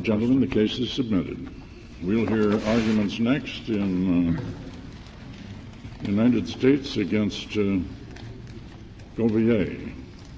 gentlemen, the case is submitted. We'll hear arguments next in United States against Gouveia.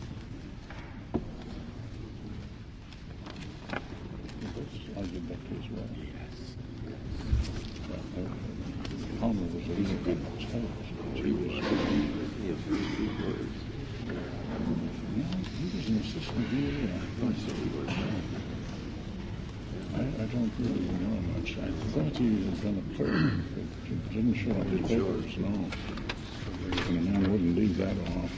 I don't really know much. I thought he was going to clerk, but it didn't show up his papers, no. And I wouldn't leave that off.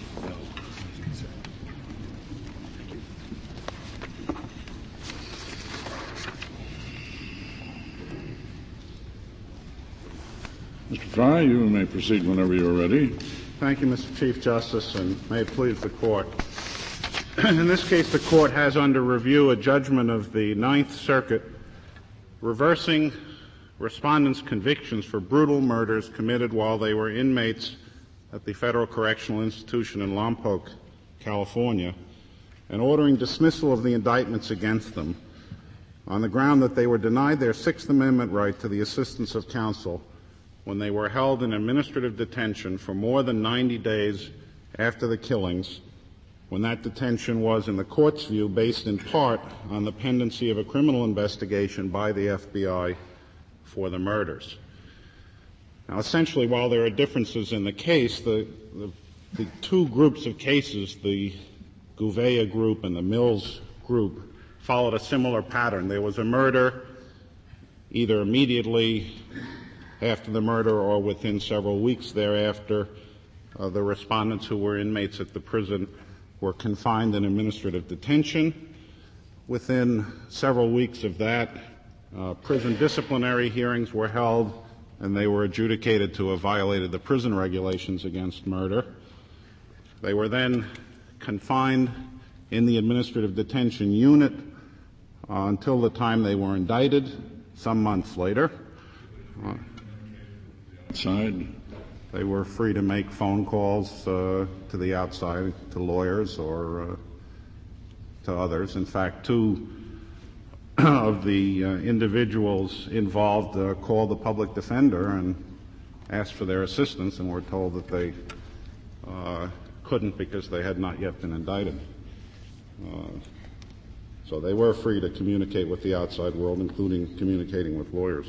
Mr. Fry, you may proceed whenever you're ready. Thank you, Mr. Chief Justice, and may it please the Court. In this case, the Court has under review a judgment of the Ninth Circuit reversing respondents' convictions for brutal murders committed while they were inmates at the Federal Correctional Institution in Lompoc, California, and ordering dismissal of the indictments against them on the ground that they were denied their Sixth Amendment right to the assistance of counsel when they were held in administrative detention for more than 90 days after the killings, when that detention was, in the Court's view, based in part on the pendency of a criminal investigation by the FBI for the murders. Now, essentially, while there are differences in the case, the two groups of cases, the Gouveia group and the Mills group, followed a similar pattern. There was a murder either immediately after the murder or within several weeks thereafter. The respondents who were inmates at the prison were confined in administrative detention. Within several weeks of that, prison disciplinary hearings were held, and they were adjudicated to have violated the prison regulations against murder. They were then confined in the administrative detention unit until the time they were indicted, some months later. They were free to make phone calls to the outside, to lawyers or to others. In fact, two of the individuals involved called the public defender and asked for their assistance, and were told that they couldn't because they had not yet been indicted. So they were free to communicate with the outside world, including communicating with lawyers.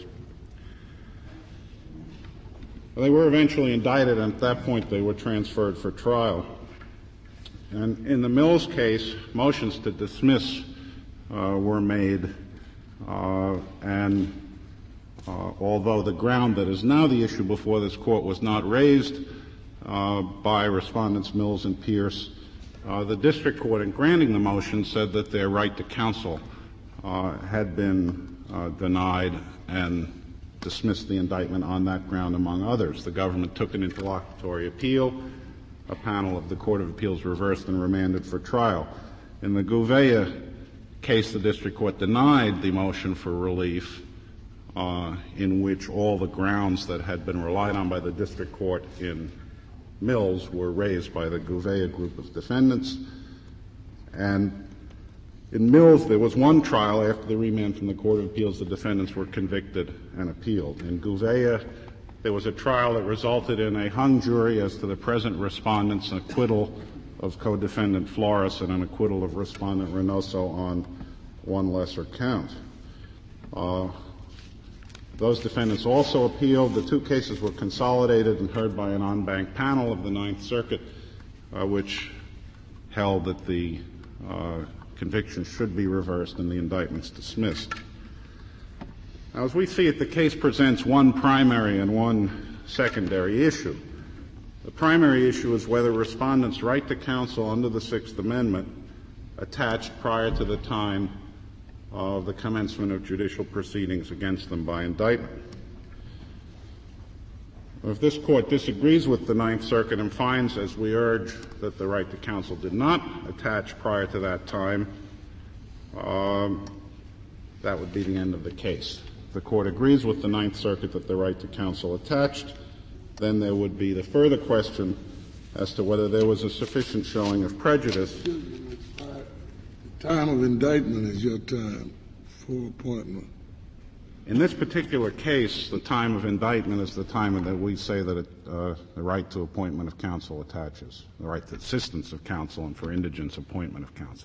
They were eventually indicted, and at that point they were transferred for trial. And in the Mills case, motions to dismiss were made, and although the ground that is now the issue before this Court was not raised by Respondents Mills and Pierce, the District Court, in granting the motion, said that their right to counsel had been denied and dismissed the indictment on that ground, among others. The government took an interlocutory appeal. A panel of the Court of Appeals reversed and remanded for trial. In the Gouveia case, the District Court denied the motion for relief, in which all the grounds that had been relied on by the District Court in Mills were raised by the Gouveia group of defendants. And in Mills, there was one trial. After the remand from the Court of Appeals, the defendants were convicted and appealed. In Gouveia, there was a trial that resulted in a hung jury as to the present respondents, an acquittal of co-defendant Flores and an acquittal of respondent Reynoso on one lesser count. Those defendants also appealed. The two cases were consolidated and heard by an en banc panel of the Ninth Circuit, which held that the conviction should be reversed and the indictments dismissed. Now, as we see it, the case presents one primary and one secondary issue. The primary issue is whether respondents' right to counsel under the Sixth Amendment attached prior to the time of the commencement of judicial proceedings against them by indictment. If this Court disagrees with the Ninth Circuit and finds, as we urge, that the right to counsel did not attach prior to that time, that would be the end of the case. If the Court agrees with the Ninth Circuit that the right to counsel attached, then there would be the further question as to whether there was a sufficient showing of prejudice. The time of indictment is your time for appointment? In this particular case, the time of indictment is the time that we say that the right to appointment of counsel attaches, the right to assistance of counsel and for indigence appointment of counsel.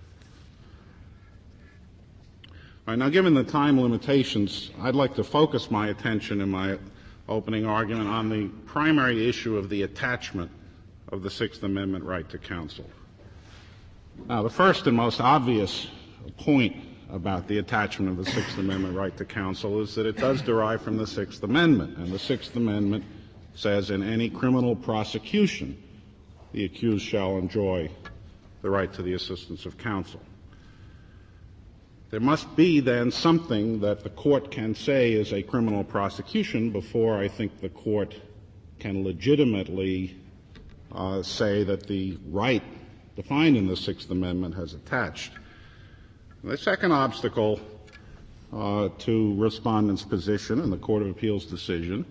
All right, now given the time limitations, I'd like to focus my attention in my opening argument on the primary issue of the attachment of the Sixth Amendment right to counsel. Now, the first and most obvious point about the attachment of the Sixth Amendment right to counsel is that it does derive from the Sixth Amendment, and the Sixth Amendment says in any criminal prosecution, the accused shall enjoy the right to the assistance of counsel. There must be then something that the court can say is a criminal prosecution before I think the court can legitimately say that the right defined in the Sixth Amendment has attached. The second obstacle to respondent's position in the Court of Appeals decision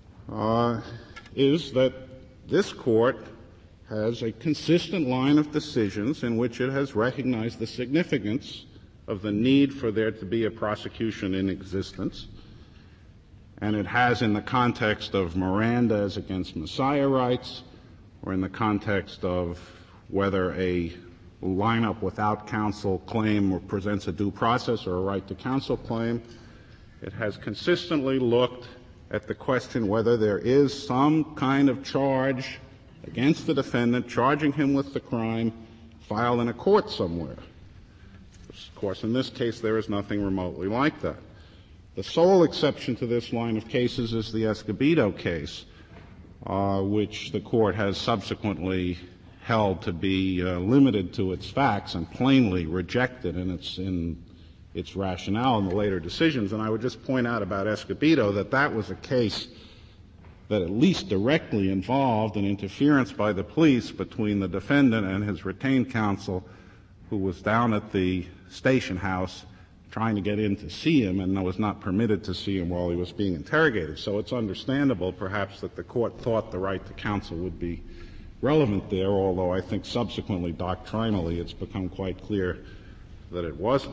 is that this court has a consistent line of decisions in which it has recognized the significance of the need for there to be a prosecution in existence, and it has in the context of Miranda as against Messiah rights, or in the context of whether a lineup without counsel claim presents a due process or a right to counsel claim, it has consistently looked at the question whether there is some kind of charge against the defendant, charging him with the crime, filed in a court somewhere. Of course, in this case, there is nothing remotely like that. The sole exception to this line of cases is the Escobedo case, which the court has subsequently held to be limited to its facts and plainly rejected in its rationale in the later decisions. And I would just point out about Escobedo that that was a case that at least directly involved an interference by the police between the defendant and his retained counsel, who was down at the station house trying to get in to see him and was not permitted to see him while he was being interrogated. So it's understandable, perhaps, that the court thought the right to counsel would be relevant there, although I think subsequently, doctrinally, it's become quite clear that it wasn't.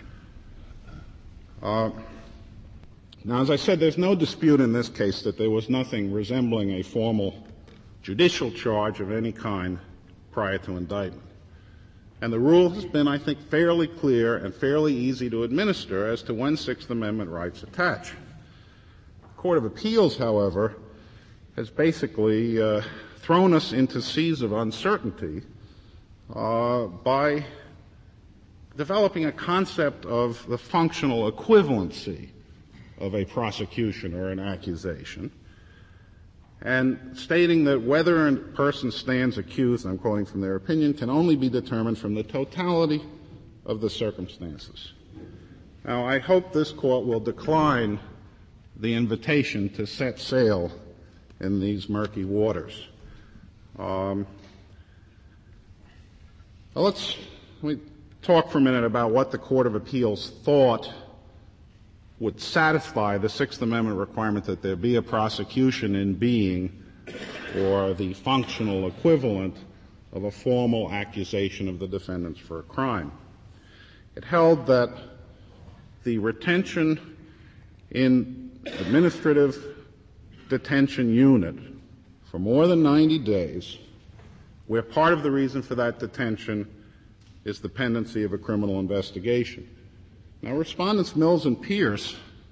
Now, as I said, there's no dispute in this case that there was nothing resembling a formal judicial charge of any kind prior to indictment. And the rule has been, I think, fairly clear and fairly easy to administer as to when Sixth Amendment rights attach. The Court of Appeals, however, has basically thrown us into seas of uncertainty by developing a concept of the functional equivalency of a prosecution or an accusation, and stating that whether a person stands accused, I'm quoting from their opinion, can only be determined from the totality of the circumstances. Now, I hope this court will decline the invitation to set sail in these murky waters. Let me talk for a minute about what the Court of Appeals thought would satisfy the Sixth Amendment requirement that there be a prosecution in being or the functional equivalent of a formal accusation of the defendants for a crime. It held that the retention in administrative detention unit for more than 90 days, where part of the reason for that detention is the pendency of a criminal investigation. Now, Respondents Mills and Pierce,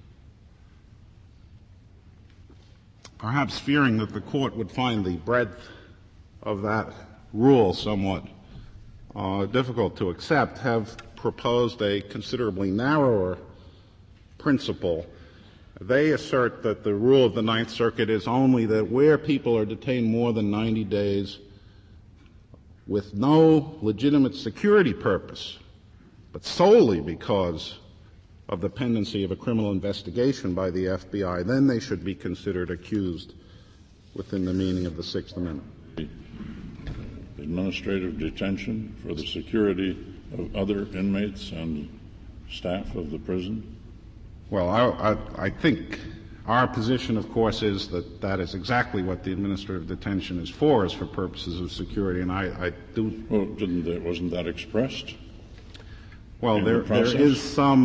perhaps fearing that the court would find the breadth of that rule somewhat difficult to accept, have proposed a considerably narrower principle. They assert that the rule of the Ninth Circuit is only that where people are detained more than 90 days with no legitimate security purpose, but solely because of the pendency of a criminal investigation by the FBI, then they should be considered accused within the meaning of the Sixth Amendment. Administrative detention for the security of other inmates and staff of the prison? Well, I think our position, of course, is that that is exactly what the administrative detention is for purposes of security, and I do. Well, wasn't that expressed? Well, there is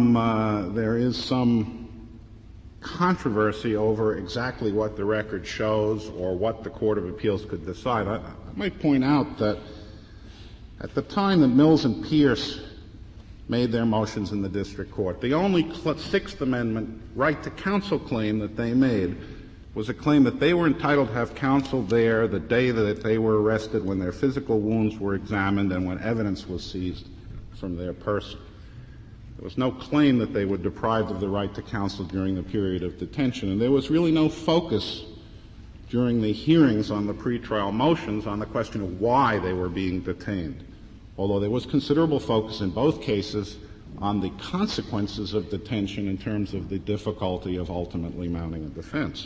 some controversy over exactly what the record shows or what the Court of Appeals could decide. I might point out that at the time that Mills and Pierce made their motions in the district court, the only Sixth Amendment right to counsel claim that they made was a claim that they were entitled to have counsel there the day that they were arrested, when their physical wounds were examined and when evidence was seized from their person. There was no claim that they were deprived of the right to counsel during the period of detention, and there was really no focus during the hearings on the pretrial motions on the question of why they were being detained, although there was considerable focus in both cases on the consequences of detention in terms of the difficulty of ultimately mounting a defense.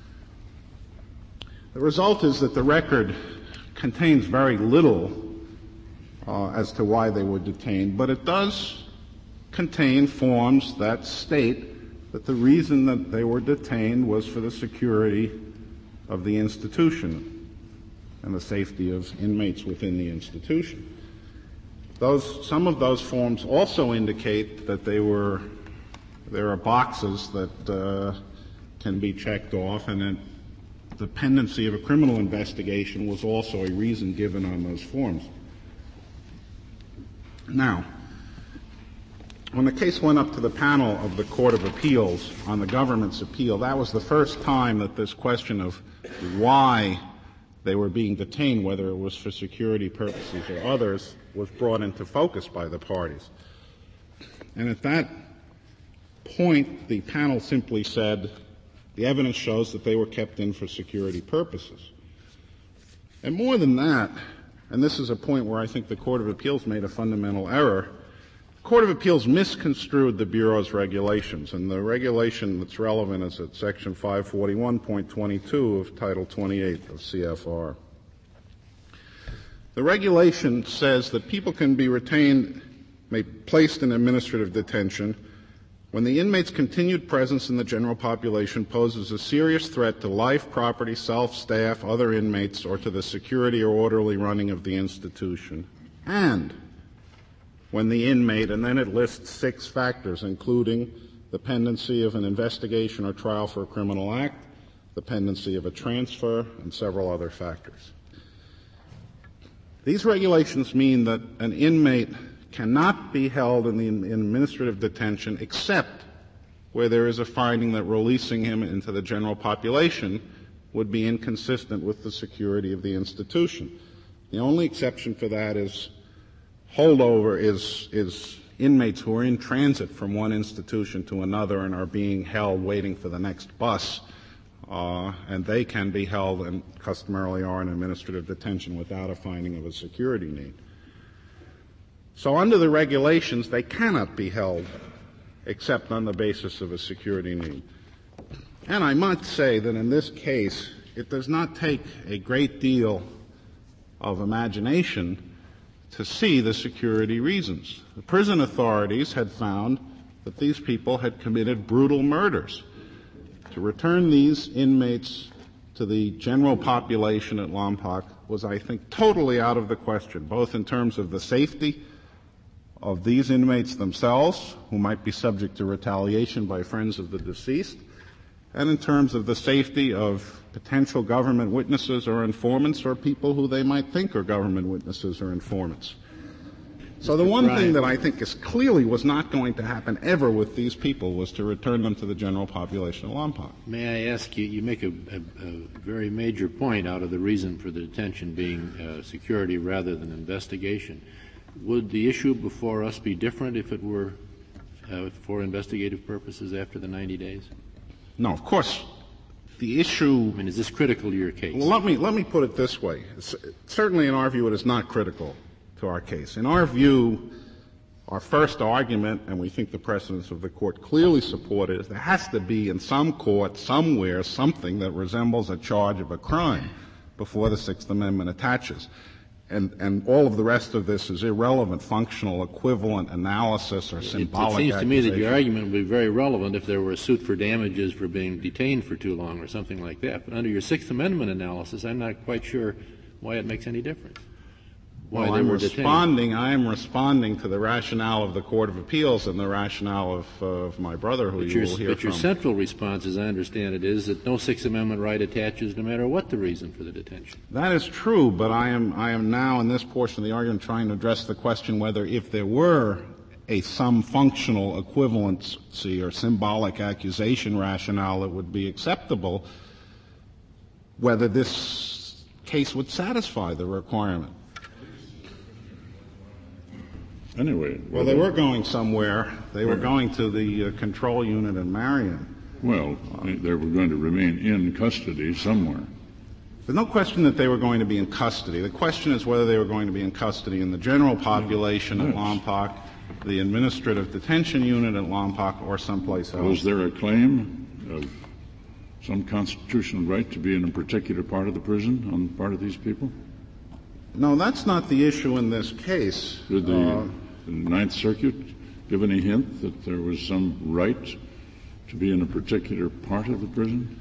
The result is that the record contains very little as to why they were detained, but it does contain forms that state that the reason that they were detained was for the security of the institution and the safety of inmates within the institution. Some of those forms also indicate that there are boxes that can be checked off, and that the pendency of a criminal investigation was also a reason given on those forms. Now, when the case went up to the panel of the Court of Appeals on the government's appeal, that was the first time that this question of why they were being detained, whether it was for security purposes or others, was brought into focus by the parties. And at that point, the panel simply said, the evidence shows that they were kept in for security purposes. And more than that, and this is a point where I think the Court of Appeals made a fundamental error, the Court of Appeals misconstrued the Bureau's regulations, and the regulation that's relevant is at Section 541.22 of Title 28 of CFR. The regulation says that people can be placed in administrative detention when the inmate's continued presence in the general population poses a serious threat to life, property, self, staff, other inmates, or to the security or orderly running of the institution, and when the inmate, and then it lists 6 factors, including the pendency of an investigation or trial for a criminal act, the pendency of a transfer, and several other factors. These regulations mean that an inmate cannot be held in administrative detention except where there is a finding that releasing him into the general population would be inconsistent with the security of the institution. The only exception for that is holdover is inmates who are in transit from one institution to another and are being held waiting for the next bus, and they can be held and customarily are in administrative detention without a finding of a security need. So under the regulations, they cannot be held except on the basis of a security need. And I must say that in this case, it does not take a great deal of imagination to see the security reasons. The prison authorities had found that these people had committed brutal murders. To return these inmates to the general population at Lompoc was, I think, totally out of the question, both in terms of the safety of these inmates themselves, who might be subject to retaliation by friends of the deceased, and in terms of the safety of potential government witnesses or informants or people who they might think are government witnesses or informants. So the one thing that I think is clearly was not going to happen ever with these people was to return them to the general population of Lompoc. May I ask you, you make a very major point out of the reason for the detention being security rather than investigation. Would the issue before us be different if it were for investigative purposes after the 90 days? No, of course. The issue... I mean, is this critical to your case? Well, let me put it this way. Certainly in our view it is not critical to our case. In our view, our first argument, and we think the precedents of the Court clearly support it, is there has to be in some court, somewhere, something that resembles a charge of a crime before the Sixth Amendment attaches. And all of the rest of this is irrelevant, functional, equivalent analysis or symbolic It seems to me that your argument would be very relevant if there were a suit for damages for being detained for too long or something like that. But under your Sixth Amendment analysis, I'm not quite sure why it makes any difference. why Well, they I'm were responding. I am responding to the rationale of the Court of Appeals and the rationale of my brother, who you will hear But your from. central response, as I understand it, is that no Sixth Amendment right attaches no matter what the reason for the detention. That is true, but I am now in this portion of the argument trying to address the question whether if there were some functional equivalency or symbolic accusation rationale that would be acceptable, whether this case would satisfy the requirement. Anyway. Well, they were going somewhere. They were going to the control unit in Marion. Well, they were going to remain in custody somewhere. There's no question that they were going to be in custody. The question is whether they were going to be in custody in the general population at Lompoc, the administrative detention unit at Lompoc, or someplace else. Was there a claim of some constitutional right to be in a particular part of the prison on the part of these people? No, that's not the issue in this case. Did the Ninth Circuit give any hint that there was some right to be in a particular part of the prison?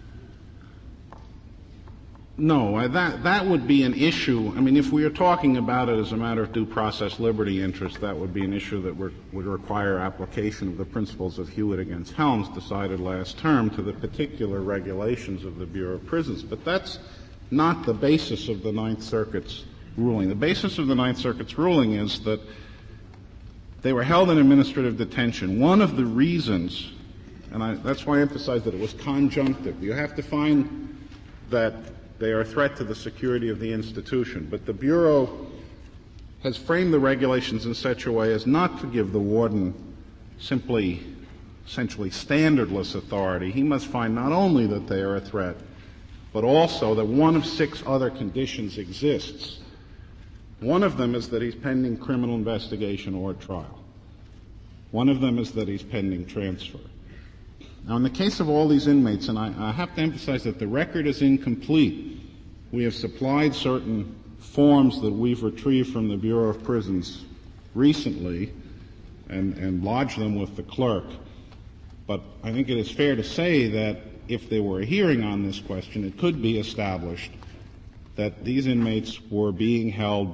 No, that would be an issue. I mean, if we are talking about it as a matter of due process liberty interest, that would be an issue that would require application of the principles of Hewitt against Helms decided last term to the particular regulations of the Bureau of Prisons. But that's not the basis of the Ninth Circuit's ruling. The basis of the Ninth Circuit's ruling is that they were held in administrative detention. One of the reasons, and that's why I emphasize that it was conjunctive. You have to find that they are a threat to the security of the institution. But the Bureau has framed the regulations in such a way as not to give the warden simply, essentially standardless authority. He must find not only that they are a threat, but also that one of 6 other conditions exists. One of them is that he's pending criminal investigation or trial. One of them is that he's pending transfer. Now, in the case of all these inmates, and I have to emphasize that the record is incomplete. We have supplied certain forms that we've retrieved from the Bureau of Prisons recently and lodged them with the clerk. But I think it is fair to say that if there were a hearing on this question, it could be established that these inmates were being held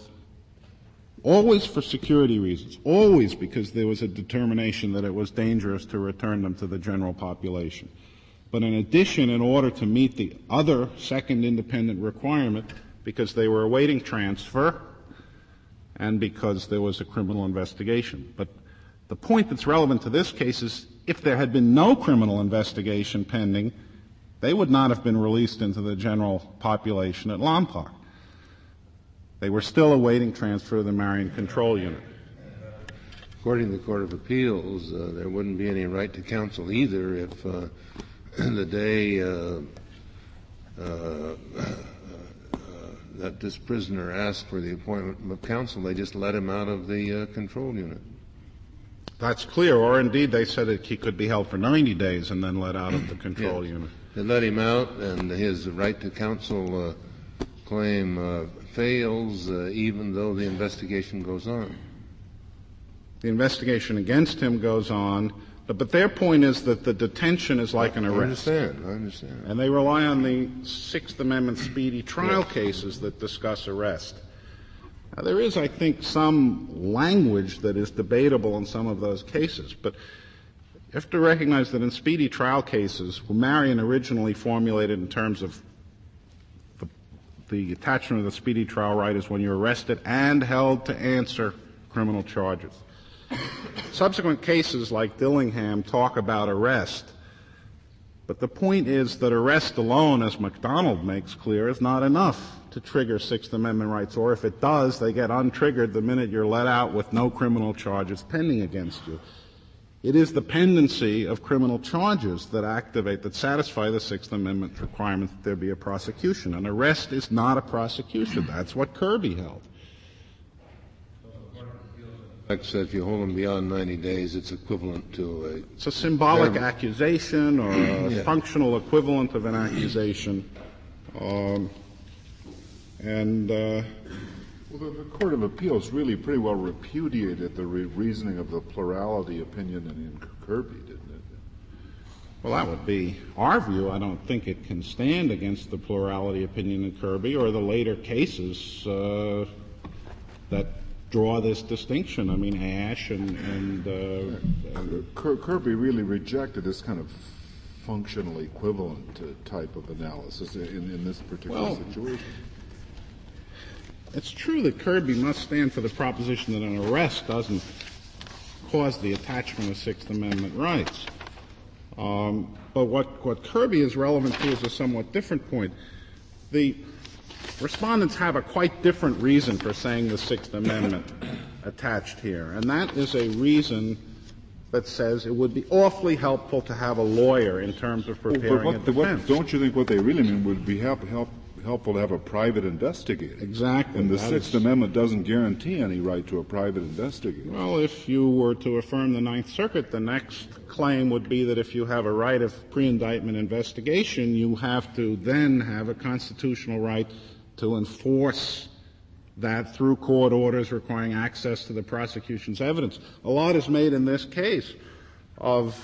always for security reasons, always because there was a determination that it was dangerous to return them to the general population. But in addition, in order to meet the other second independent requirement, because they were awaiting transfer and because there was a criminal investigation. But the point that's relevant to this case is if there had been no criminal investigation pending, they would not have been released into the general population at Lompoc. They were still awaiting transfer to the Marion Control Unit. According to the Court of Appeals, there wouldn't be any right to counsel either if the day that this prisoner asked for the appointment of counsel, they just let him out of the control unit. That's clear, or indeed they said that he could be held for 90 days and then let out of the control unit. They let him out, and his right to counsel claim fails even though the investigation goes on. The investigation against him goes on, but their point is that the detention is like an arrest. I understand. And they rely on the Sixth Amendment speedy trial cases that discuss arrest. Now, there is, I think, some language that is debatable in some of those cases, but you have to recognize that in speedy trial cases, Marion originally formulated in terms of the attachment of the speedy trial right is when you're arrested and held to answer criminal charges. Subsequent cases like Dillingham talk about arrest, but the point is that arrest alone, as McDonald makes clear, is not enough to trigger Sixth Amendment rights, or if it does, they get untriggered the minute you're let out with no criminal charges pending against you. It is the pendency of criminal charges that satisfy the Sixth Amendment requirement that there be a prosecution. An arrest is not a prosecution. That's what Kirby held. So if you hold him beyond 90 days, it's equivalent to It's a symbolic accusation or a functional equivalent of an accusation. Well, the Court of Appeals really pretty well repudiated the reasoning of the plurality opinion in Kirby, didn't it? Well, that would be our view. I don't think it can stand against the plurality opinion in Kirby or the later cases that draw this distinction. I mean, Ash and Kirby really rejected this kind of functional equivalent type of analysis in this particular situation. It's true that Kirby must stand for the proposition that an arrest doesn't cause the attachment of Sixth Amendment rights. But what Kirby is relevant to is a somewhat different point. The respondents have a quite different reason for saying the Sixth Amendment attached here, and that is a reason that says it would be awfully helpful to have a lawyer in terms of preparing a defense. Don't you think what they really mean would be helpful to have a private investigator? Exactly. And the Sixth Amendment doesn't guarantee any right to a private investigator. Well, if you were to affirm the Ninth Circuit, the next claim would be that if you have a right of pre-indictment investigation, you have to then have a constitutional right to enforce that through court orders requiring access to the prosecution's evidence. A lot is made in this case of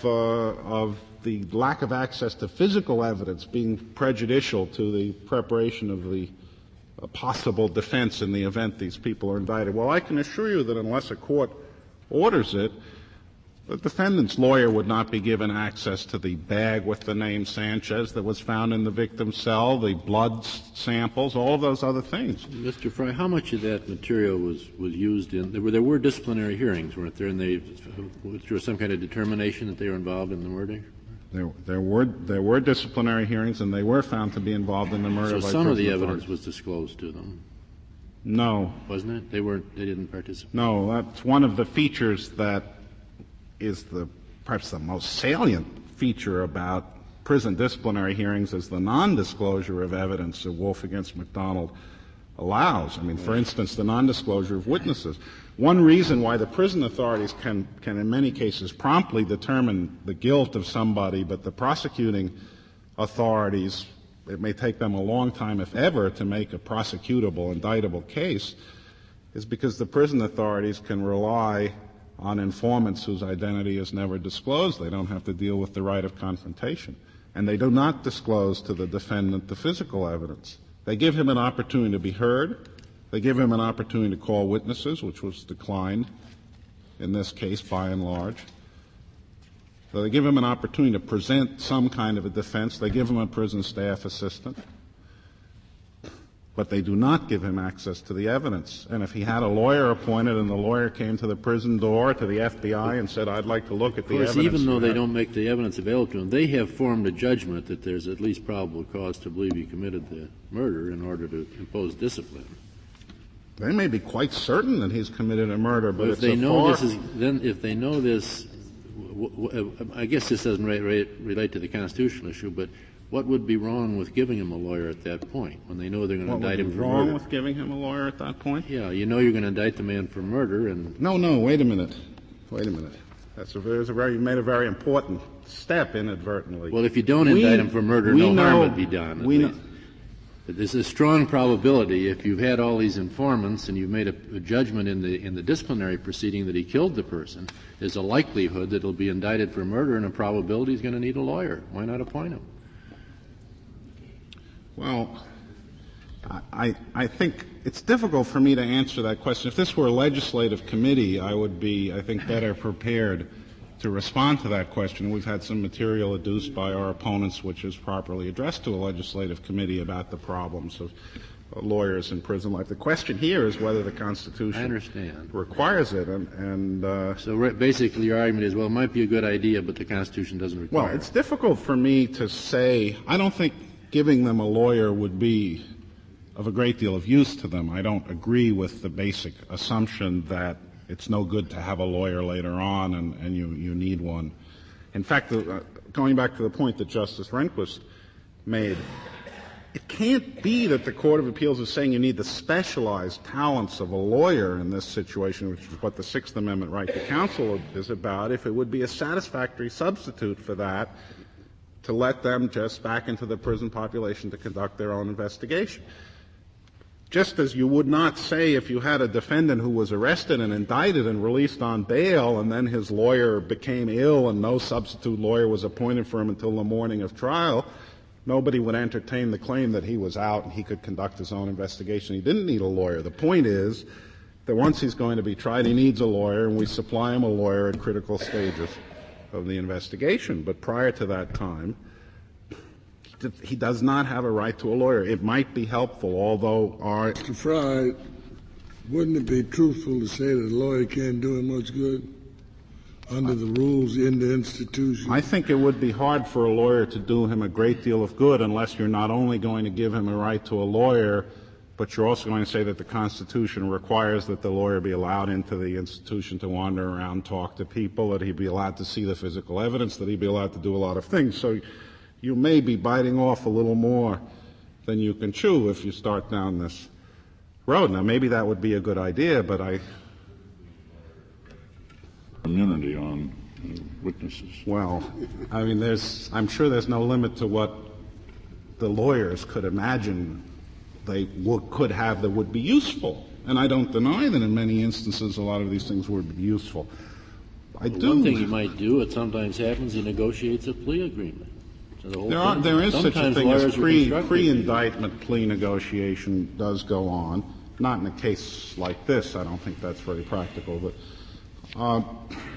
the lack of access to physical evidence being prejudicial to the preparation of the possible defense in the event these people are indicted. Well, I can assure you that unless a court orders it, the defendant's lawyer would not be given access to the bag with the name Sanchez that was found in the victim's cell, the blood samples, all of those other things. Mr. Fry, how much of that material was used in there were disciplinary hearings, weren't there, and they through some kind of determination that they were involved in the murder? There were disciplinary hearings, and they were found to be involved in the murder. So some of the evidence was disclosed to them. No, wasn't it? They didn't participate. No, that's one of the features that is perhaps the most salient feature about prison disciplinary hearings is the non-disclosure of evidence that Wolf against McDonald allows. I mean, for instance, the non-disclosure of witnesses. One reason why the prison authorities can in many cases promptly determine the guilt of somebody, but the prosecuting authorities, it may take them a long time, if ever, to make a prosecutable, indictable case, is because the prison authorities can rely on informants whose identity is never disclosed. They don't have to deal with the right of confrontation. And they do not disclose to the defendant the physical evidence. They give him an opportunity to be heard. They give him an opportunity to call witnesses, which was declined in this case by and large. So they give him an opportunity to present some kind of a defense. They give him a prison staff assistant. But they do not give him access to the evidence. And if he had a lawyer appointed and the lawyer came to the prison door, to the FBI, and said, I'd like to look at the evidence. Of course, even though they don't make the evidence available to him, they have formed a judgment that there's at least probable cause to believe he committed the murder in order to impose discipline. They may be quite certain that he's committed a murder, but if they know if they know this, I guess this doesn't relate to the constitutional issue, but what would be wrong with giving him a lawyer at that point when they know they're going to indict him for murder? What would be wrong with giving him a lawyer at that point? Yeah, you know you're going to indict the man for murder, and no, wait a minute. You made a very important step inadvertently. Well, if you don't indict him for murder, no harm would be done. There's a strong probability, if you've had all these informants and you've made a judgment in the disciplinary proceeding that he killed the person, there's a likelihood that he'll be indicted for murder, and a probability he's going to need a lawyer. Why not appoint him? Well, I think it's difficult for me to answer that question. If this were a legislative committee, I would be, I think, better prepared to respond to that question. We've had some material adduced by our opponents which is properly addressed to a legislative committee about the problems of lawyers in prison life. The question here is whether the Constitution requires it. So basically your argument is, well, it might be a good idea, but the Constitution doesn't require it. Well, it's difficult for me to say. I don't think giving them a lawyer would be of a great deal of use to them. I don't agree with the basic assumption that it's no good to have a lawyer later on and you need one. In fact, going back to the point that Justice Rehnquist made, it can't be that the Court of Appeals is saying you need the specialized talents of a lawyer in this situation, which is what the Sixth Amendment right to counsel is about, if it would be a satisfactory substitute for that to let them just back into the prison population to conduct their own investigation. Just as you would not say if you had a defendant who was arrested and indicted and released on bail and then his lawyer became ill and no substitute lawyer was appointed for him until the morning of trial, nobody would entertain the claim that he was out and he could conduct his own investigation. He didn't need a lawyer. The point is that once he's going to be tried, he needs a lawyer, and we supply him a lawyer at critical stages of the investigation. But prior to that time, he does not have a right to a lawyer. It might be helpful, although Mr. Fry, wouldn't it be truthful to say that a lawyer can't do him much good under the rules in the institution? I think it would be hard for a lawyer to do him a great deal of good unless you're not only going to give him a right to a lawyer, but you're also going to say that the Constitution requires that the lawyer be allowed into the institution to wander around, talk to people, that he be allowed to see the physical evidence, that he be allowed to do a lot of things. So you may be biting off a little more than you can chew if you start down this road. Now, maybe that would be a good idea, but immunity on witnesses. Well, I mean, I'm sure there's no limit to what the lawyers could imagine they could have that would be useful. And I don't deny that in many instances a lot of these things would be useful. One thing he might do, it sometimes happens, he negotiates a plea agreement. So there is such a thing as pre-indictment plea negotiation does go on. Not in a case like this. I don't think that's very practical. But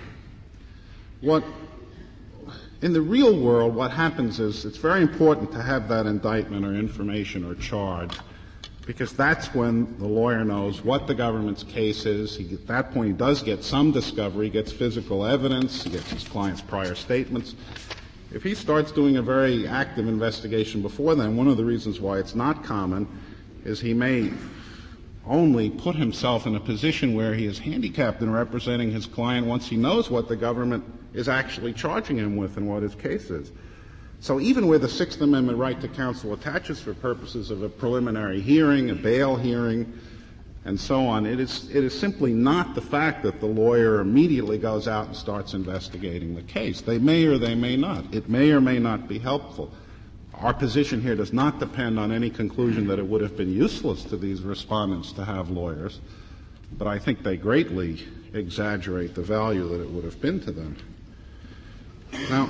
in the real world, what happens is it's very important to have that indictment or information or charge, because that's when the lawyer knows what the government's case is. At that point, he does get some discovery, he gets physical evidence, he gets his client's prior statements. If he starts doing a very active investigation before then, one of the reasons why it's not common is he may only put himself in a position where he is handicapped in representing his client once he knows what the government is actually charging him with and what his case is. So even where the Sixth Amendment right to counsel attaches for purposes of a preliminary hearing, a bail hearing, and so on, it is simply not the fact that the lawyer immediately goes out and starts investigating the case. They may or they may not. It may or may not be helpful. Our position here does not depend on any conclusion that it would have been useless to these respondents to have lawyers, but I think they greatly exaggerate the value that it would have been to them. Now,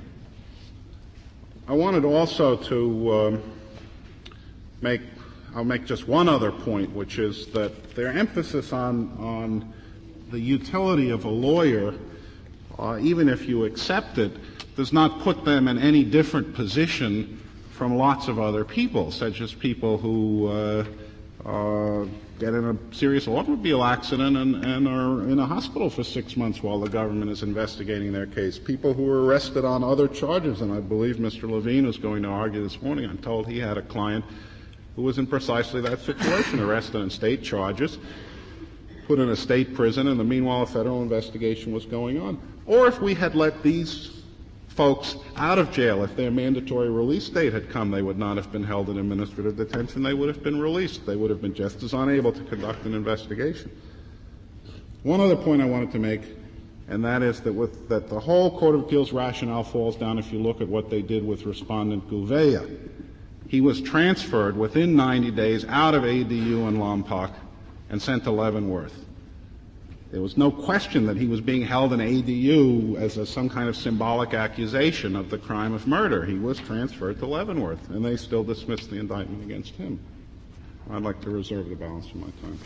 I wanted also to I'll make just one other point, which is that their emphasis on the utility of a lawyer, even if you accept it, does not put them in any different position from lots of other people, such as people who get in a serious automobile accident and are in a hospital for 6 months while the government is investigating their case, people who are arrested on other charges, and I believe Mr. Levine was going to argue this morning. I'm told he had a client who was in precisely that situation, arrested on state charges, put in a state prison, and meanwhile a federal investigation was going on. Or if we had let these folks out of jail, if their mandatory release date had come, they would not have been held in administrative detention. They would have been released. They would have been just as unable to conduct an investigation. One other point I wanted to make, and that is that the whole Court of Appeals rationale falls down if you look at what they did with Respondent Gouveia. He was transferred within 90 days out of ADU in Lompoc and sent to Leavenworth. There was no question that he was being held in ADU as some kind of symbolic accusation of the crime of murder. He was transferred to Leavenworth, and they still dismissed the indictment against him. I'd like to reserve the balance of my time.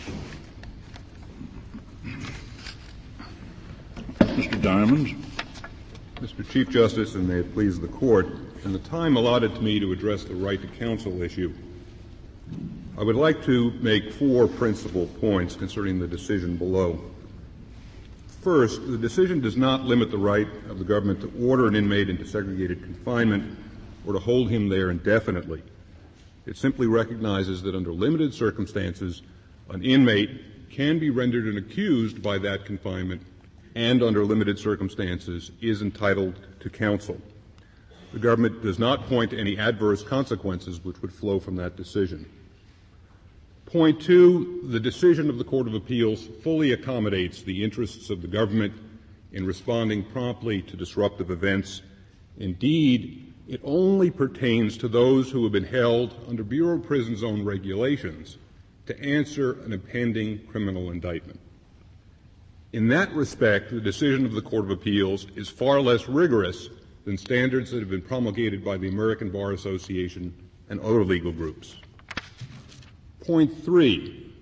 Mr. Diamond. Mr. Chief Justice, and may it please the Court, in the time allotted to me to address the right to counsel issue, I would like to make 4 principal points concerning the decision below. First, the decision does not limit the right of the government to order an inmate into segregated confinement or to hold him there indefinitely. It simply recognizes that under limited circumstances, an inmate can be rendered an accused by that confinement and under limited circumstances is entitled to counsel. The government does not point to any adverse consequences which would flow from that decision. Point 2, the decision of the Court of Appeals fully accommodates the interests of the government in responding promptly to disruptive events. Indeed, it only pertains to those who have been held under Bureau of Prisons' own regulations to answer an impending criminal indictment. In that respect, the decision of the Court of Appeals is far less rigorous than standards that have been promulgated by the American Bar Association and other legal groups. Point 3,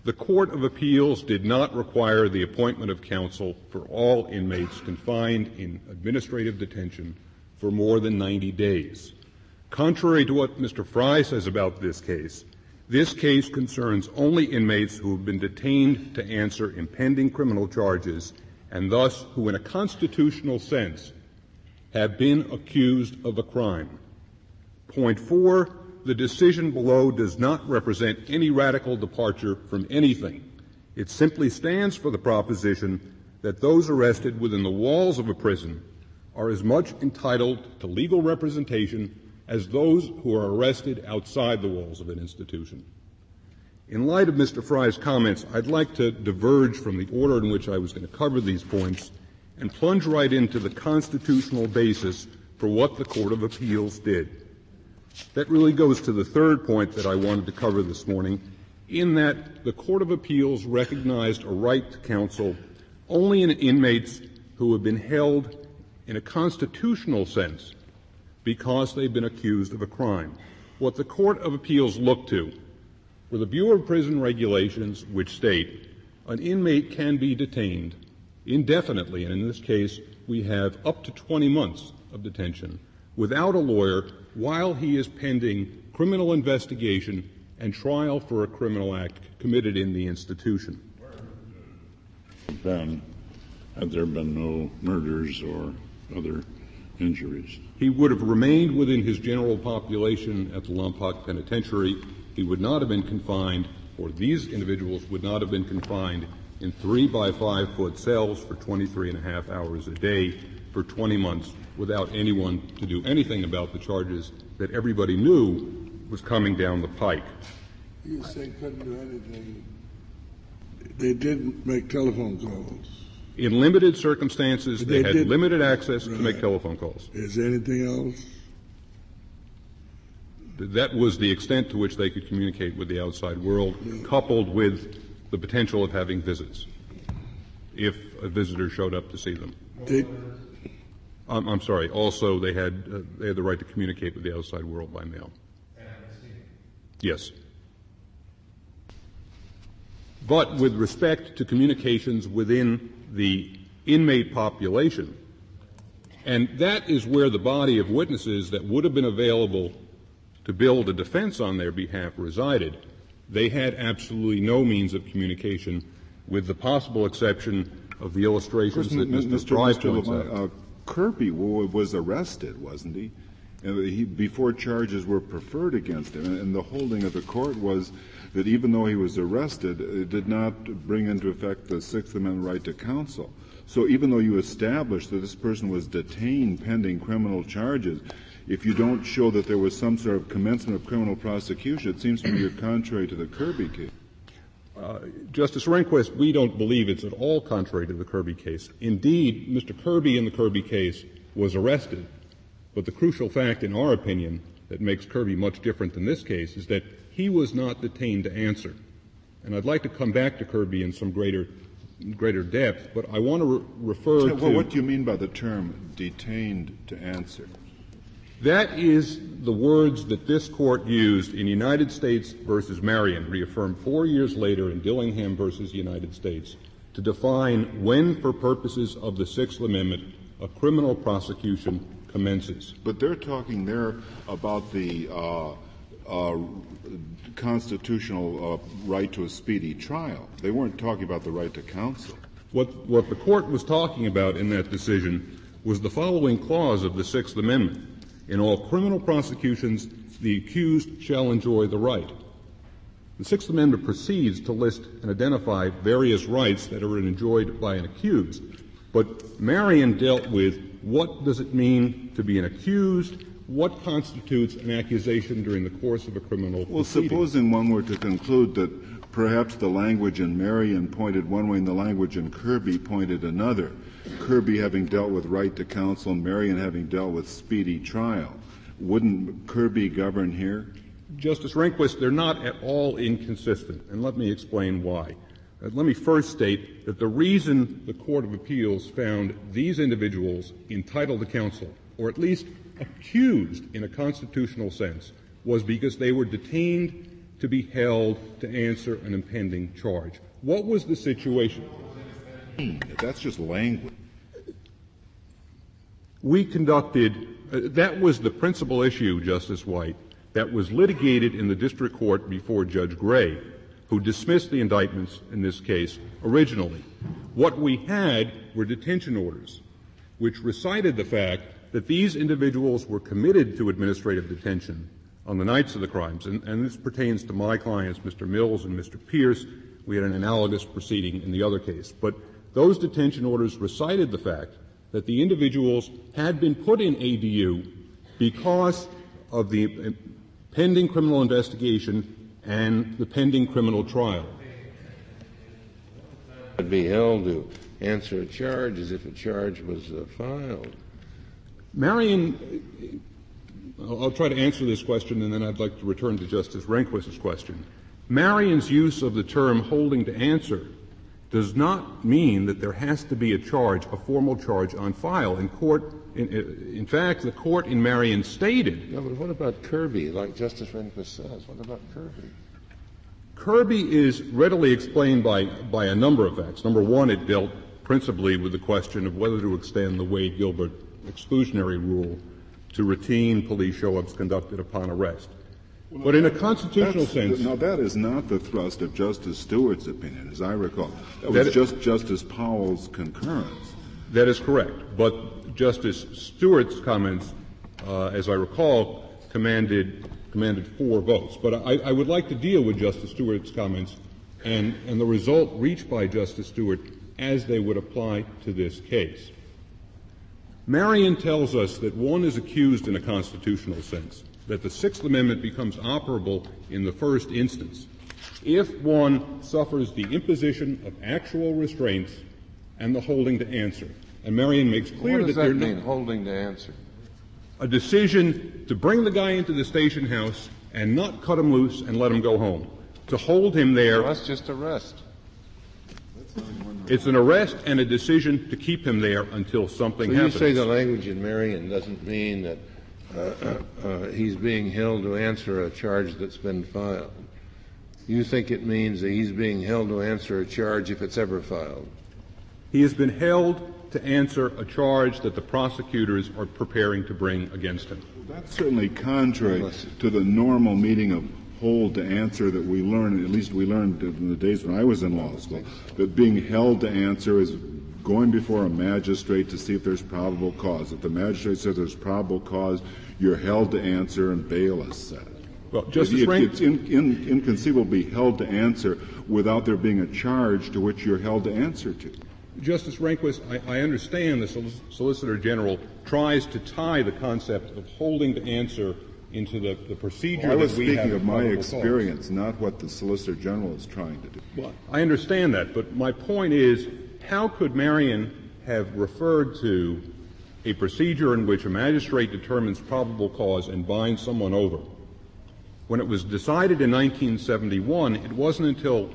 The Court of Appeals did not require the appointment of counsel for all inmates confined in administrative detention for more than 90 days. Contrary to what Mr. Fry says about this case concerns only inmates who have been detained to answer impending criminal charges and thus who in a constitutional sense have been accused of a crime. Point 4, the decision below does not represent any radical departure from anything. It simply stands for the proposition that those arrested within the walls of a prison are as much entitled to legal representation as those who are arrested outside the walls of an institution. In light of Mr. Fry's comments, I'd like to diverge from the order in which I was going to cover these points and plunge right into the constitutional basis for what the Court of Appeals did. That really goes to the third point that I wanted to cover this morning, in that the Court of Appeals recognized a right to counsel only in inmates who have been held in a constitutional sense because they've been accused of a crime. What the Court of Appeals looked to were the Bureau of Prison Regulations, which state an inmate can be detained indefinitely, and in this case we have up to 20 months of detention, without a lawyer while he is pending criminal investigation and trial for a criminal act committed in the institution. Then, had there been no murders or other injuries? He would have remained within his general population at the Lompoc Penitentiary. He would not have been confined, or these individuals would not have been confined in 3-by-5-foot cells for 23.5 hours a day for 20 months without anyone to do anything about the charges that everybody knew was coming down the pike. You say couldn't do anything. They didn't make telephone calls. In limited circumstances, they had limited access to make Right. telephone calls. Is there anything else? That was the extent to which they could communicate with the outside world, coupled with the potential of having visits, if a visitor showed up to see them. I'm sorry. Also, they had the right to communicate with the outside world by mail. Yes. But with respect to communications within the inmate population, and that is where the body of witnesses that would have been available to build a defense on their behalf resided, they had absolutely no means of communication, with the possible exception of the illustrations that Mr. Fry points out. Kirby was arrested, wasn't he? Before charges were preferred against him, and the holding of the court was that even though he was arrested, it did not bring into effect the Sixth Amendment right to counsel. So even though you established that this person was detained pending criminal charges, if you don't show that there was some sort of commencement of criminal prosecution, it seems to me you're contrary to the Kirby case. Justice Rehnquist, we don't believe it's at all contrary to the Kirby case. Indeed, Mr. Kirby in the Kirby case was arrested, but the crucial fact, in our opinion, that makes Kirby much different than this case is that he was not detained to answer. And I'd like to come back to Kirby in some greater depth, but I want to refer to... Well, what do you mean by the term detained to answer? That is the words that this Court used in United States versus Marion, reaffirmed 4 years later in Dillingham versus United States, to define when, for purposes of the Sixth Amendment, a criminal prosecution commences. But they're talking there about the constitutional right to a speedy trial. They weren't talking about the right to counsel. What the Court was talking about in that decision was the following clause of the Sixth Amendment. In all criminal prosecutions, the accused shall enjoy the right. The Sixth Amendment proceeds to list and identify various rights that are enjoyed by an accused. But Marion dealt with what does it mean to be an accused, what constitutes an accusation during the course of a criminal proceeding. Well, supposing one were to conclude that perhaps the language in Marion pointed one way and the language in Kirby pointed another, Kirby having dealt with right to counsel and Marion having dealt with speedy trial, wouldn't Kirby govern here? Justice Rehnquist, they're not at all inconsistent, and let me explain why. Let me first state that the reason the Court of Appeals found these individuals entitled to counsel, or at least accused in a constitutional sense, was because they were detained to be held to answer an impending charge. What was the situation? That's just language. We conducted that was the principal issue, Justice White, that was litigated in the district court before Judge Gray, who dismissed the indictments in this case originally. What we had were detention orders, which recited the fact that these individuals were committed to administrative detention on the nights of the crimes, and this pertains to my clients, Mr. Mills and Mr. Pierce. We had an analogous proceeding in the other case. But those detention orders recited the fact that the individuals had been put in ADU because of the pending criminal investigation and the pending criminal trial. Would be held to answer a charge as if a charge was filed. Marion, I'll try to answer this question, and then I'd like to return to Justice Rehnquist's question. Marion's use of the term holding to answer does not mean that there has to be a charge, a formal charge on file. In fact, the court in Marion stated. No, but what about Kirby, like Justice Rehnquist says? What about Kirby? Kirby is readily explained by a number of facts. Number one, it dealt principally with the question of whether to extend the Wade-Gilbert exclusionary rule to routine police show-ups conducted upon arrest. Well, but in a constitutional sense. Now, that is not the thrust of Justice Stewart's opinion, as I recall. That was just Justice Powell's concurrence. That is correct. But Justice Stewart's comments, as I recall, commanded 4 votes. But I would like to deal with Justice Stewart's comments and the result reached by Justice Stewart as they would apply to this case. Marion tells us that one is accused in a constitutional sense, that the Sixth Amendment becomes operable in the first instance if one suffers the imposition of actual restraints and the holding to answer. And Marion makes clear what does that that mean, holding to answer? A decision to bring the guy into the station house and not cut him loose and let him go home. To hold him there. Well, that's just arrest. It's an arrest and a decision to keep him there until something happens. You say the language in Marion doesn't mean that he's being held to answer a charge that's been filed. You think it means that he's being held to answer a charge if it's ever filed? He has been held to answer a charge that the prosecutors are preparing to bring against him. That's certainly contrary to the normal meaning of hold to answer that we learn, at least we learned in the days when I was in law school, that being held to answer is going before a magistrate to see if there's probable cause. If the magistrate says there's probable cause, you're held to answer and bail is set. Well, Justice it's inconceivable to be held to answer without there being a charge to which you're held to answer to. Justice Rehnquist, I understand the Solicitor General tries to tie the concept of holding to answer into the procedure I was that we have. speaking of my experience, cause. not what the Solicitor General is trying to do. Well, I understand that, but my point is, how could Marion have referred to a procedure in which a magistrate determines probable cause and binds someone over? When it was decided in 1971, it wasn't until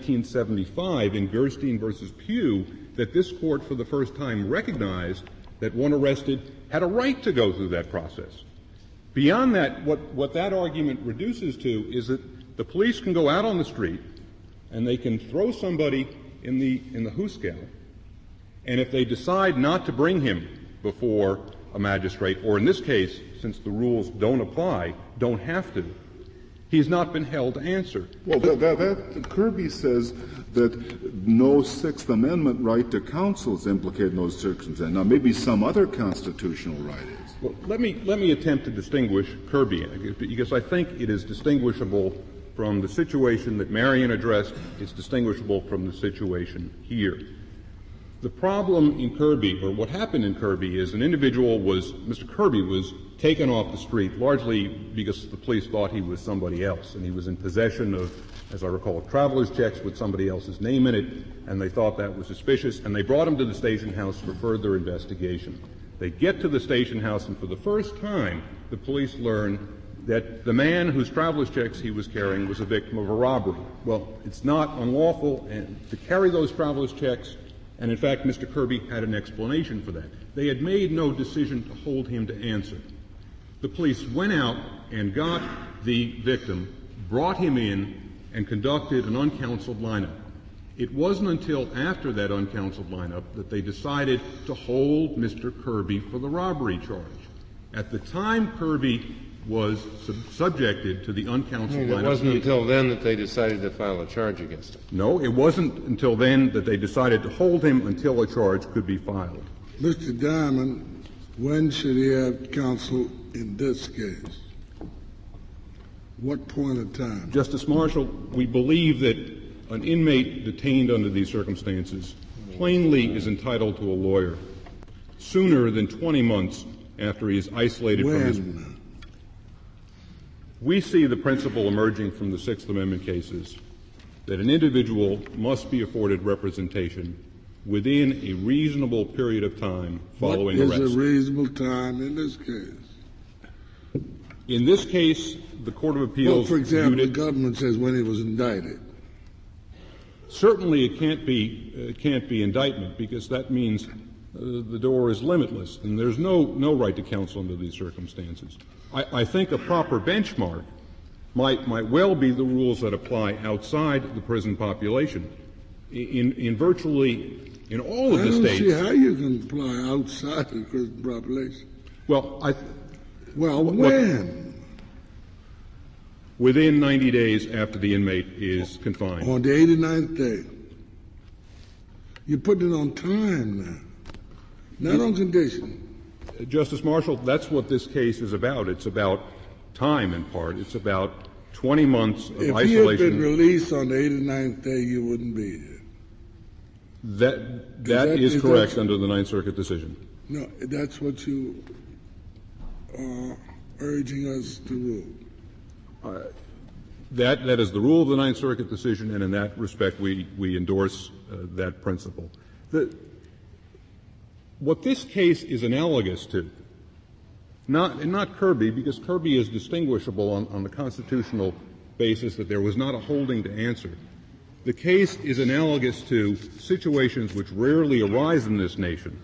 1975 in Gerstein versus Pugh that this court for the first time recognized that one arrested had a right to go through that process. Beyond that, what that argument reduces to is that the police can go out on the street and they can throw somebody in the hoosegow, and if they decide not to bring him before a magistrate, or in this case, since the rules don't apply, don't have to, he's not been held to answer. Well, that Kirby says that no Sixth Amendment right to counsel is implicated in those circumstances. Now, maybe some other constitutional right is. Well, let me attempt to distinguish Kirby, because I think it is distinguishable from the situation that Marion addressed. It's distinguishable from the situation here. The problem in Kirby, or what happened in Kirby, is Mr. Kirby was taken off the street largely because the police thought he was somebody else, and he was in possession of, as I recall, traveler's checks with somebody else's name in it, and they thought that was suspicious, and they brought him to the station house for further investigation. They get to the station house, and for the first time, the police learn that the man whose traveler's checks he was carrying was a victim of a robbery. Well, it's not unlawful to carry those traveler's checks, and in fact, Mr. Kirby had an explanation for that. They had made no decision to hold him to answer. The police went out and got the victim, brought him in, and conducted an uncounseled lineup. It wasn't until after that uncounseled lineup that they decided to hold Mr. Kirby for the robbery charge. At the time Kirby was subjected to the uncounseled lineup. It wasn't until then that they decided to file a charge against him. No, it wasn't until then that they decided to hold him until a charge could be filed. Mr. Diamond, when should he have counsel in this case? What point of time? Justice Marshall, we believe that an inmate detained under these circumstances plainly is entitled to a lawyer sooner than 20 months after he is isolated from his... We see the principle emerging from the Sixth Amendment cases that an individual must be afforded representation within a reasonable period of time following arrest. What is a reasonable time in this case? In this case, the Court of Appeals... Well, for example, the government says when he was indicted. Certainly it can't be indictment, because that means the door is limitless, and there's no right to counsel under these circumstances. I think a proper benchmark might well be the rules that apply outside the prison population. In virtually in all of the states... I don't see how you can apply outside the prison population. When? Within 90 days after the inmate is confined. On the 89th day. You're putting it on time now, not on condition. Justice Marshall, that's what this case is about. It's about time in part. It's about 20 months of isolation. If he had been released on the 89th day, you wouldn't be here. That is correct under the Ninth Circuit decision. No, that's what you are urging us to rule. That is the rule of the Ninth Circuit decision, and in that respect we endorse that principle. What this case is analogous to, not Kirby, because Kirby is distinguishable on the constitutional basis that there was not a holding to answer. The case is analogous to situations which rarely arise in this nation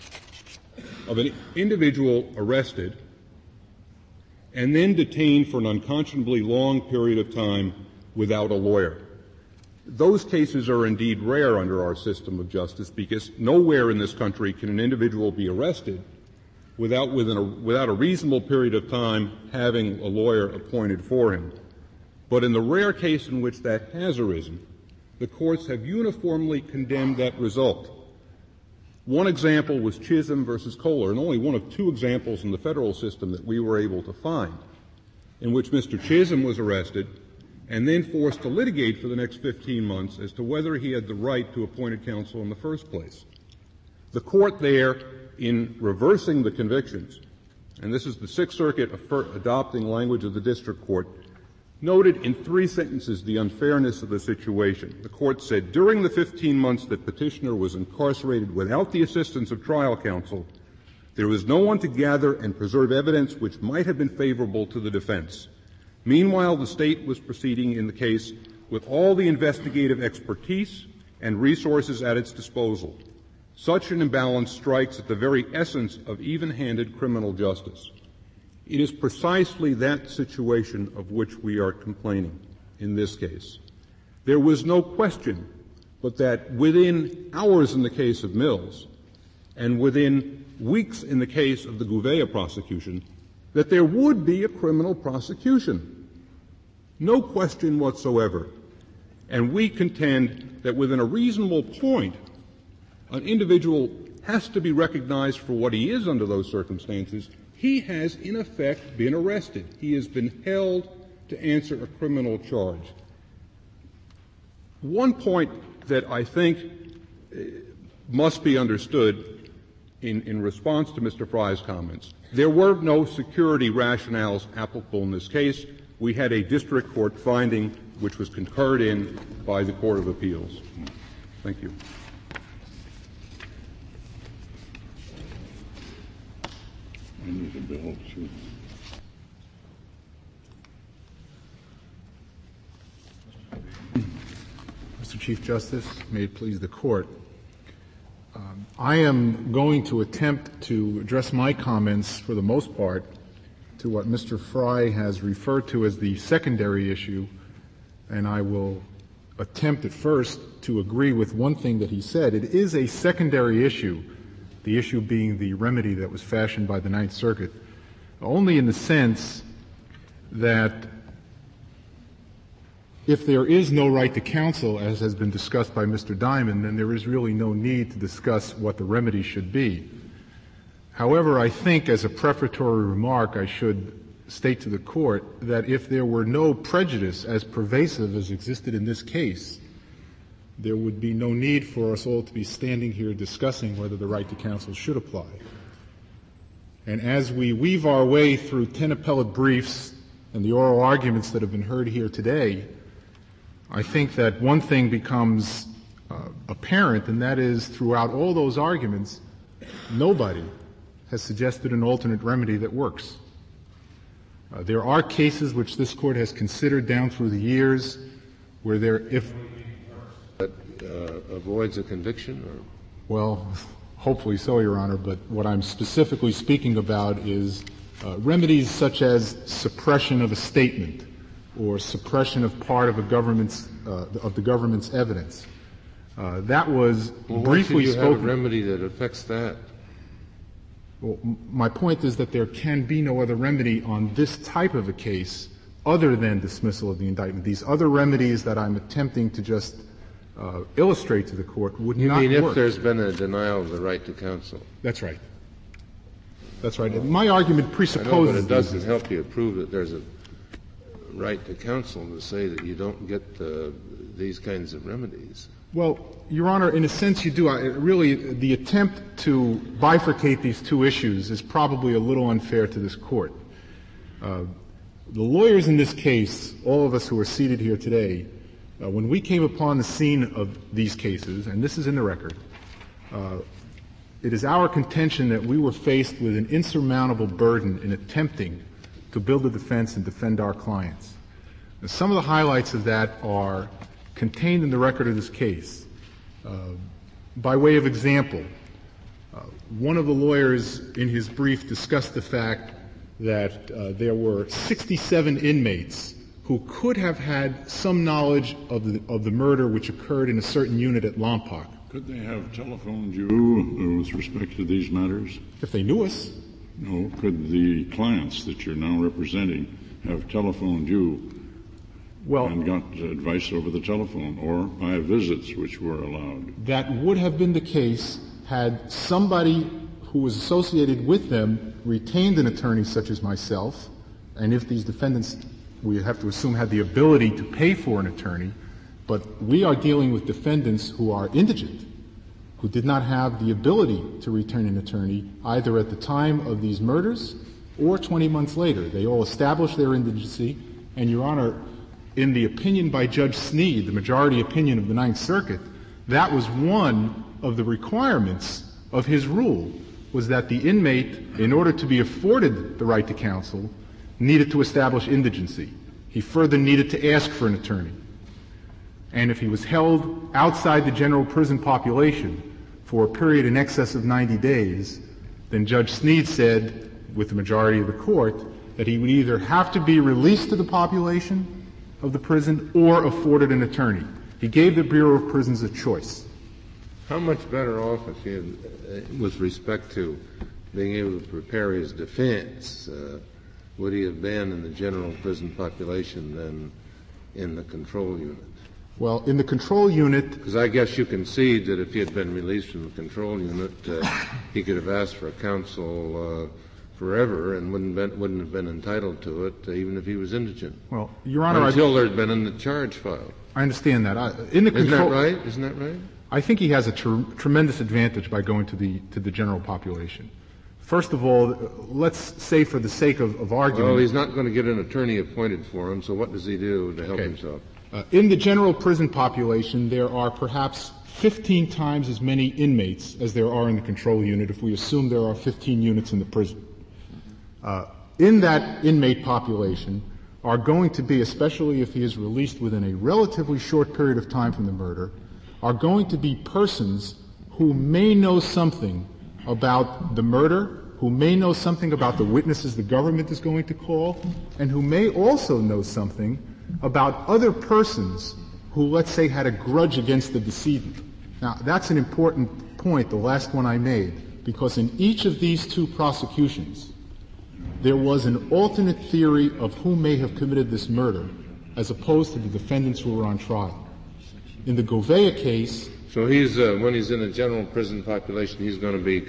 of an individual arrested and then detained for an unconscionably long period of time without a lawyer. Those cases are indeed rare under our system of justice, because nowhere in this country can an individual be arrested without a reasonable period of time having a lawyer appointed for him. But in the rare case in which that has arisen, the courts have uniformly condemned that result. One example was Chisholm versus Kohler, and only one of two examples in the federal system that we were able to find, in which Mr. Chisholm was arrested and then forced to litigate for the next 15 months as to whether he had the right to appointed counsel in the first place. The court there, in reversing the convictions, and this is the Sixth Circuit adopting language of the district court, noted in 3 sentences the unfairness of the situation. The court said, during the 15 months that petitioner was incarcerated without the assistance of trial counsel, there was no one to gather and preserve evidence which might have been favorable to the defense. Meanwhile, the state was proceeding in the case with all the investigative expertise and resources at its disposal. Such an imbalance strikes at the very essence of even-handed criminal justice. It is precisely that situation of which we are complaining in this case. There was no question but that within hours in the case of Mills and within weeks in the case of the Gouveia prosecution, that there would be a criminal prosecution. No question whatsoever. And we contend that within a reasonable point, an individual has to be recognized for what he is under those circumstances. He has, in effect, been arrested. He has been held to answer a criminal charge. One point that I think must be understood in response to Mr. Fry's comments, there were no security rationales applicable in this case. We had a district court finding which was concurred in by the Court of Appeals. Thank you. I need a bill, too. Mr. Chief Justice, may it please the Court. I am going to attempt to address my comments, for the most part, to what Mr. Fry has referred to as the secondary issue, and I will attempt at first to agree with one thing that he said. It is a secondary issue, the issue being the remedy that was fashioned by the Ninth Circuit, only in the sense that if there is no right to counsel, as has been discussed by Mr. Diamond, then there is really no need to discuss what the remedy should be. However, I think as a prefatory remark, I should state to the Court that if there were no prejudice as pervasive as existed in this case, there would be no need for us all to be standing here discussing whether the right to counsel should apply. And as we weave our way through 10 appellate briefs and the oral arguments that have been heard here today, I think that one thing becomes apparent, and that is throughout all those arguments, nobody has suggested an alternate remedy that works. There are cases which this Court has considered down through the years where That avoids a conviction? Or? Well, hopefully so, Your Honor, but what I'm specifically speaking about is remedies such as suppression of a statement or suppression of part of the government's evidence. That was briefly you spoken. Have a remedy that affects that? Well, my point is that there can be no other remedy on this type of a case other than dismissal of the indictment. These other remedies that I'm attempting to just illustrate to the Court would not work. You mean if there's been a denial of the right to counsel? That's right. That's right. My argument presupposes... I know, but it doesn't help you prove that there's a right to counsel to say that you don't get these kinds of remedies. Well, Your Honor, in a sense you do. Really, the attempt to bifurcate these two issues is probably a little unfair to this Court. The lawyers in this case, all of us who are seated here today, when we came upon the scene of these cases, and this is in the record, it is our contention that we were faced with an insurmountable burden in attempting to build a defense and defend our clients. Now, some of the highlights of that are contained in the record of this case. By way of example, one of the lawyers in his brief discussed the fact that there were 67 inmates who could have had some knowledge of the murder which occurred in a certain unit at Lompoc. Could they have telephoned you with respect to these matters? If they knew us. No. Could the clients that you're now representing have telephoned you and got advice over the telephone or by visits which were allowed? That would have been the case had somebody who was associated with them retained an attorney such as myself, and if these defendants, we have to assume, had the ability to pay for an attorney, but we are dealing with defendants who are indigent, who did not have the ability to retain an attorney either at the time of these murders or 20 months later. They all established their indigency, and, Your Honor, in the opinion by Judge Sneed, the majority opinion of the Ninth Circuit, that was one of the requirements of his rule, was that the inmate, in order to be afforded the right to counsel, needed to establish indigency. He further needed to ask for an attorney. And if he was held outside the general prison population for a period in excess of 90 days, then Judge Sneed said, with the majority of the Court, that he would either have to be released to the population of the prison or afforded an attorney. He gave the Bureau of Prisons a choice. How much better off is he with respect to being able to prepare his defense? Would he have been in the general prison population than in the control unit? Well, in the control unit... Because I guess you concede that if he had been released from the control unit, he could have asked for counsel forever and wouldn't have been entitled to it, even if he was indigent. Well, Your Honor... Until there had been in the charge filed. I understand that. Isn't that right? I think he has a tremendous advantage by going to the general population. First of all, let's say for the sake of argument... Well, he's not going to get an attorney appointed for him, so what does he do to help himself? In the general prison population, there are perhaps 15 times as many inmates as there are in the control unit, if we assume there are 15 units in the prison. In that inmate population are going to be, especially if he is released within a relatively short period of time from the murder, are going to be persons who may know something about the murder who may know something about the witnesses the government is going to call, and who may also know something about other persons who, let's say, had a grudge against the decedent. Now, that's an important point, the last one I made, because in each of these two prosecutions, there was an alternate theory of who may have committed this murder, as opposed to the defendants who were on trial. In the Gouveia case... So when he's in a general prison population, he's going to be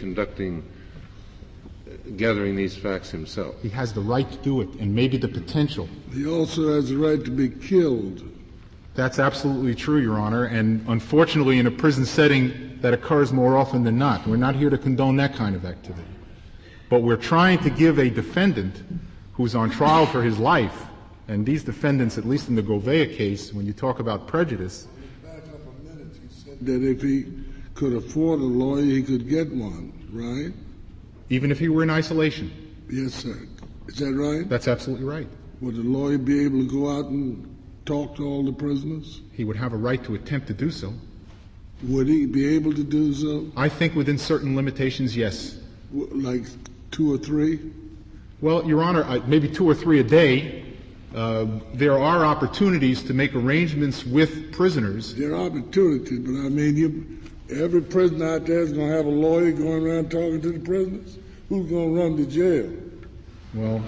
gathering these facts himself. He has the right to do it, and maybe the potential. He also has the right to be killed. That's absolutely true, Your Honor, and unfortunately in a prison setting that occurs more often than not. We're not here to condone that kind of activity. But we're trying to give a defendant who's on trial for his life, and these defendants, at least in the Gouveia case, when you talk about prejudice... Back up a minute, he said that if he could afford a lawyer, he could get one, right? Even if he were in isolation. Yes, sir. Is that right? That's absolutely right. Would the lawyer be able to go out and talk to all the prisoners? He would have a right to attempt to do so. Would he be able to do so? I think within certain limitations, yes. Like 2 or 3? Well, Your Honor, maybe 2 or 3 a day. There are opportunities to make arrangements with prisoners. There are opportunities, but I mean, every prisoner out there is going to have a lawyer going around talking to the prisoners. Who's going to run the jail? Well,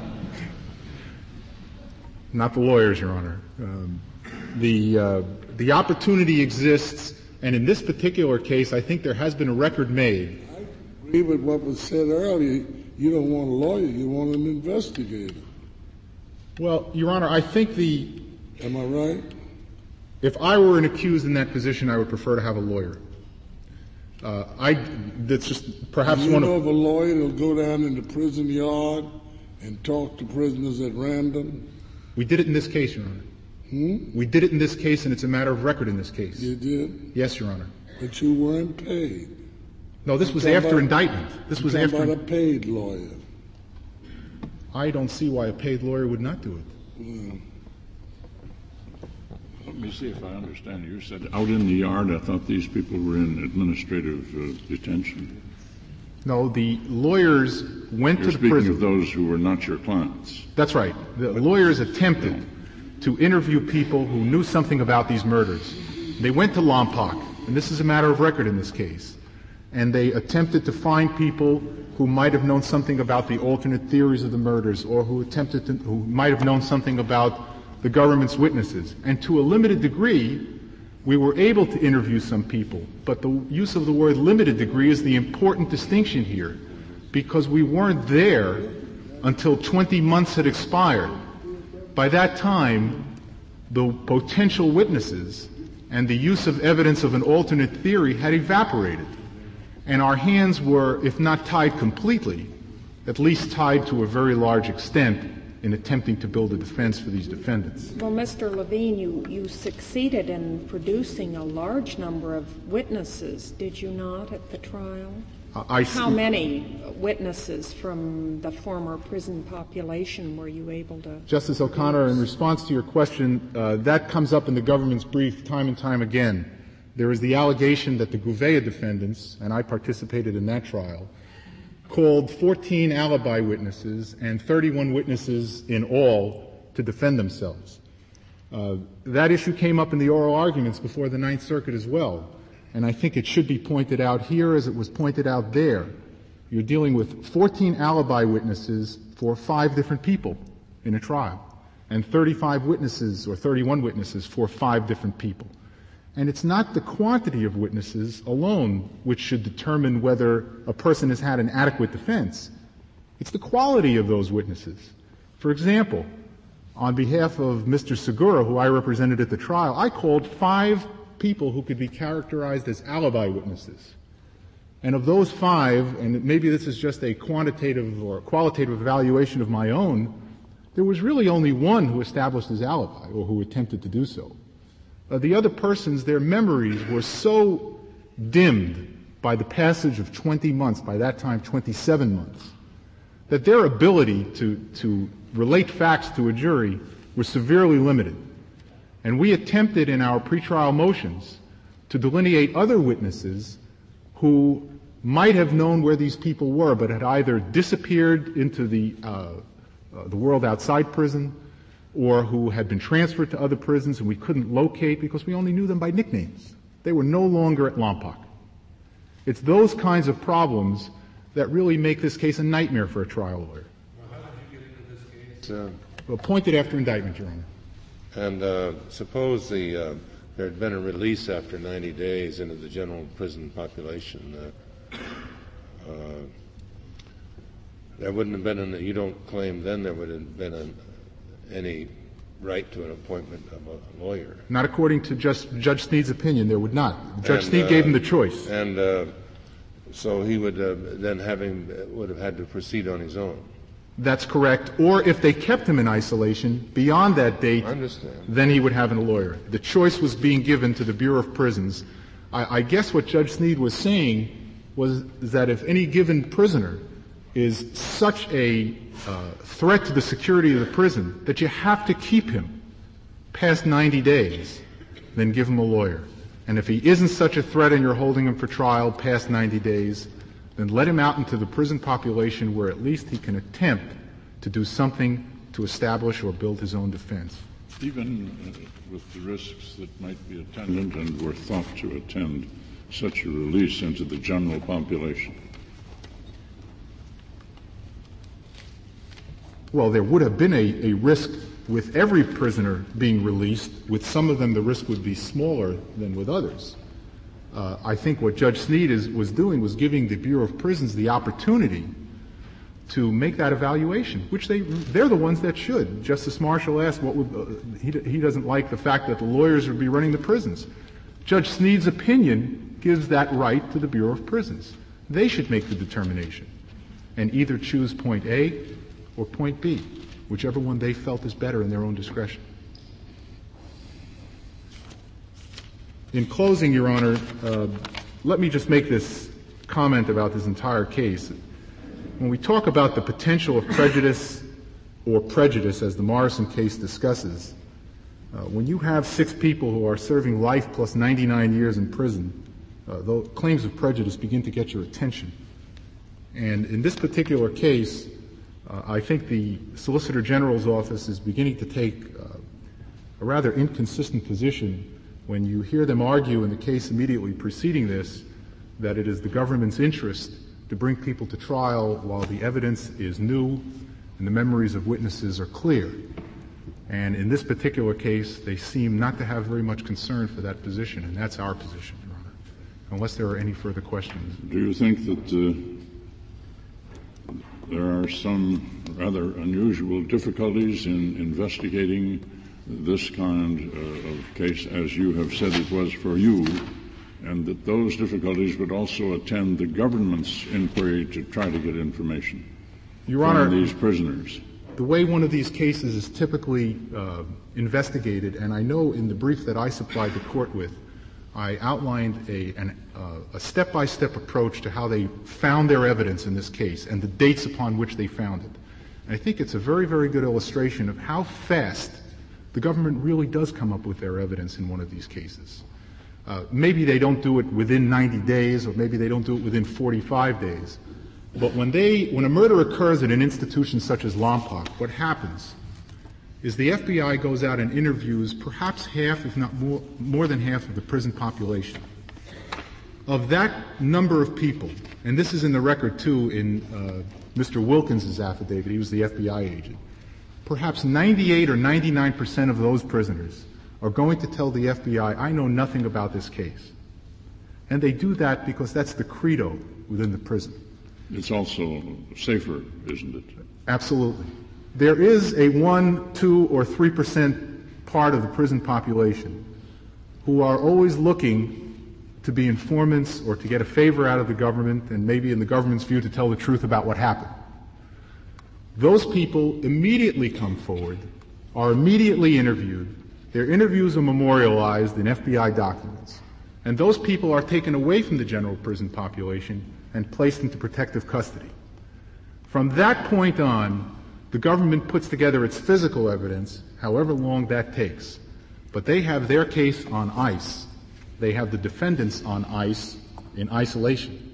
not the lawyers, Your Honor. The opportunity exists, and in this particular case, I think there has been a record made. I agree with what was said earlier. You don't want a lawyer, you want an investigator. Well, Your Honor, I think Am I right? If I were an accused in that position, I would prefer to have a lawyer. That's just perhaps one of a lawyer that'll go down in the prison yard and talk to prisoners at random? We did it in this case, Your Honor. We did it in this case, and it's a matter of record in this case. You did? Yes, Your Honor. But you weren't paid. No, this was after indictment. This was after about a paid lawyer. I don't see why a paid lawyer would not do it. Yeah. Let me see if I understand. You said out in the yard. I thought these people were in administrative detention. No, the lawyers went to the prison. You're speaking of those who were not your clients. That's right. The lawyers attempted to interview people who knew something about these murders. They went to Lompoc, and this is a matter of record in this case, and they attempted to find people who might have known something about the alternate theories of the murders, or who might have known something about the government's witnesses. And to a limited degree, we were able to interview some people, but the use of the word limited degree is the important distinction here, because we weren't there until 20 months had expired. By that time, the potential witnesses and the use of evidence of an alternate theory had evaporated, and our hands were, if not tied completely, at least tied to a very large extent in attempting to build a defense for these defendants. Well, Mr. Levine, you succeeded in producing a large number of witnesses, did you not, at the trial? How many witnesses from the former prison population were you able to? Justice O'Connor, in response to your question, that comes up in the government's brief time and time again. There is the allegation that the Gouveia defendants, and I participated in that trial, called 14 alibi witnesses and 31 witnesses in all to defend themselves. That issue came up in the oral arguments before the Ninth Circuit as well, and I think it should be pointed out here as it was pointed out there. You're dealing with 14 alibi witnesses for 5 different people in a trial, and 35 witnesses or 31 witnesses for 5 different people. And it's not the quantity of witnesses alone which should determine whether a person has had an adequate defense. It's the quality of those witnesses. For example, on behalf of Mr. Segura, who I represented at the trial, I called 5 people who could be characterized as alibi witnesses. And of those 5, and maybe this is just a quantitative or qualitative evaluation of my own, there was really only one who established his alibi or who attempted to do so. The other persons, their memories were so dimmed by the passage of 20 months, by that time 27 months, that their ability to relate facts to a jury was severely limited. And we attempted in our pretrial motions to delineate other witnesses who might have known where these people were, but had either disappeared into the world outside prison, or who had been transferred to other prisons and we couldn't locate because we only knew them by nicknames. They were no longer at Lompoc. It's those kinds of problems that really make this case a nightmare for a trial lawyer. Well, how did you get into this case? Appointed after indictment, Your Honor. And suppose there had been a release after 90 days into the general prison population. There wouldn't have been you don't claim then there would have been any right to an appointment of a lawyer. Not according to Judge Sneed's opinion, there would not. Judge Sneed gave him the choice. And so he would then would have had to proceed on his own. That's correct. Or if they kept him in isolation beyond that date, then he would have a lawyer. The choice was being given to the Bureau of Prisons. I guess what Judge Sneed was saying was that if any given prisoner is such a threat to the security of the prison that you have to keep him past 90 days, then give him a lawyer. And if he isn't such a threat and you're holding him for trial past 90 days, then let him out into the prison population where at least he can attempt to do something to establish or build his own defense. Even with the risks that might be attendant and were thought to attend such a release into the general population? Well, there would have been a risk with every prisoner being released. With some of them, the risk would be smaller than with others. I think what Judge Sneed was doing was giving the Bureau of Prisons the opportunity to make that evaluation, which they're the ones that should. Justice Marshall asked what would he doesn't like the fact that the lawyers would be running the prisons. Judge Sneed's opinion gives that right to the Bureau of Prisons. They should make the determination and either choose point A or point B, whichever one they felt is better in their own discretion. In closing, Your Honor, let me just make this comment about this entire case. When we talk about the potential of prejudice or prejudice, as the Morrison case discusses, when you have 6 people who are serving life plus 99 years in prison, the claims of prejudice begin to get your attention. And in this particular case, I think the Solicitor General's office is beginning to take a rather inconsistent position when you hear them argue in the case immediately preceding this that it is the government's interest to bring people to trial while the evidence is new and the memories of witnesses are clear. And in this particular case, they seem not to have very much concern for that position, and that's our position, Your Honor, unless there are any further questions. Do you think that there are some rather unusual difficulties in investigating this kind of case, as you have said it was for you, and that those difficulties would also attend the government's inquiry to try to get information Your Honor, from these prisoners? The way one of these cases is typically investigated, and I know in the brief that I supplied the court with, I outlined a step-by-step approach to how they found their evidence in this case and the dates upon which they found it. And I think it's a very, very good illustration of how fast the government really does come up with their evidence in one of these cases. Maybe they don't do it within 90 days, or maybe they don't do it within 45 days. But when a murder occurs at an institution such as Lompoc, what happens is the FBI goes out and interviews perhaps half, if not more than half of the prison population. Of that number of people, and this is in the record too in Mr. Wilkins' affidavit, he was the FBI agent, perhaps 98 or 99% of those prisoners are going to tell the FBI, I know nothing about this case. And they do that because that's the credo within the prison. It's also safer, isn't it? Absolutely. There is a 1, 2, or 3% part of the prison population who are always looking to be informants or to get a favor out of the government, and maybe in the government's view to tell the truth about what happened. Those people immediately come forward, are immediately interviewed. Their interviews are memorialized in FBI documents. And those people are taken away from the general prison population and placed into protective custody. From that point on, the government puts together its physical evidence, however long that takes. But they have their case on ice. They have the defendants on ice in isolation.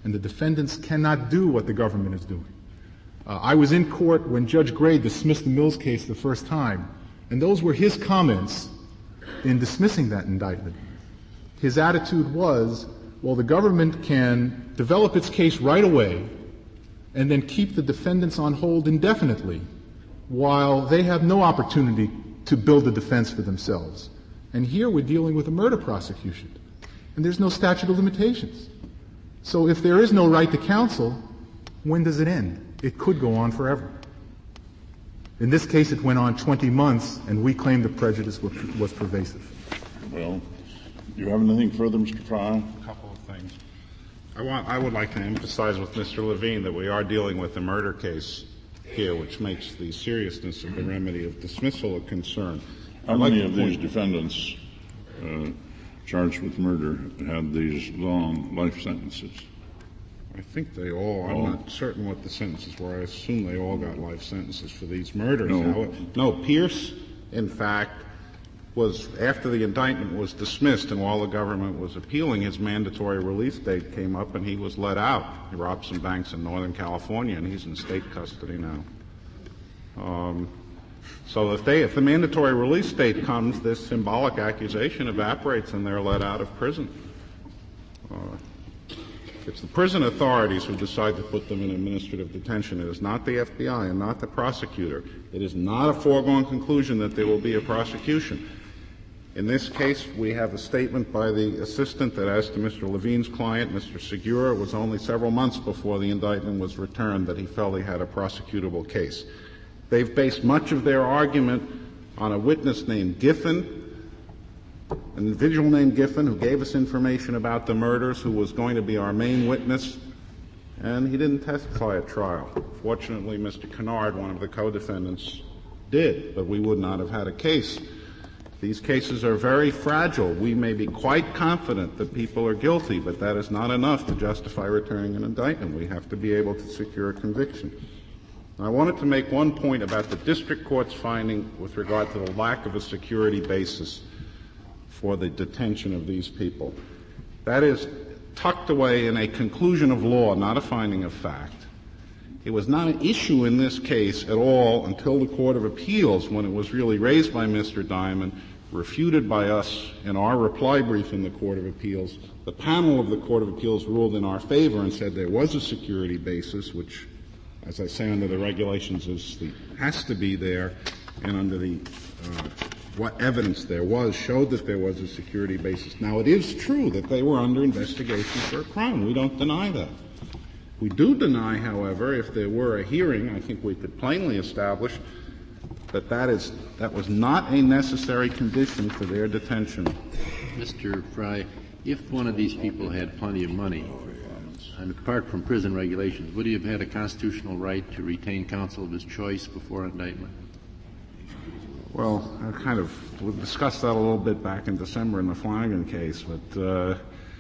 and the defendants cannot do what the government is doing. I was in court when Judge Gray dismissed the Mills case the first time, and those were his comments in dismissing that indictment. His attitude was, well, the government can develop its case right away and then keep the defendants on hold indefinitely while they have no opportunity to build a defense for themselves. And here we're dealing with a murder prosecution, and there's no statute of limitations. So if there is no right to counsel, when does it end? It could go on forever. In this case, it went on 20 months, and we claim the prejudice was pervasive. Well, do you have anything further, Mr. Fry? A couple of things. I would like to emphasize with Mr. Levine that we are dealing with a murder case here, which makes the seriousness of the remedy of dismissal a concern. How many of these defendants charged with murder had these long life sentences? I think they all. I'm not certain what the sentences were. I assume they all got life sentences for these murders. No, Pierce, in fact, was, after the indictment was dismissed and while the government was appealing, his mandatory release date came up and he was let out. He robbed some banks in Northern California and he's in state custody now. So if the mandatory release date comes, this symbolic accusation evaporates and they're let out of prison. It's the prison authorities who decide to put them in administrative detention. It is not the FBI and not the prosecutor. It is not a foregone conclusion that there will be a prosecution. In this case, we have a statement by the assistant that as to Mr. Levine's client, Mr. Segura, it was only several months before the indictment was returned that he felt he had a prosecutable case. They've based much of their argument on a witness named Giffen, an individual named Giffen who gave us information about the murders, who was going to be our main witness, and he didn't testify at trial. Fortunately, Mr. Kennard, one of the co-defendants, did, but we would not have had a case. These cases are very fragile. We may be quite confident that people are guilty, but that is not enough to justify returning an indictment. We have to be able to secure a conviction. I wanted to make one point about the district court's finding with regard to the lack of a security basis for the detention of these people. That is tucked away in a conclusion of law, not a finding of fact. It was not an issue in this case at all until the Court of Appeals, when it was really raised by Mr. Diamond, refuted by us in our reply brief in the Court of Appeals. The panel of the Court of Appeals ruled in our favor and said there was a security basis, which, as I say, under the regulations has to be there, and under the what evidence there was showed that there was a security basis. Now, it is true that they were under investigation for a crime. We don't deny that. We do deny, however, if there were a hearing, I think we could plainly establish that that was not a necessary condition for their detention. Mr. Fry, if one of these people had plenty of money, and apart from prison regulations, would he have had a constitutional right to retain counsel of his choice before indictment? Well, we discussed that a little bit back in December in the Flanagan case, but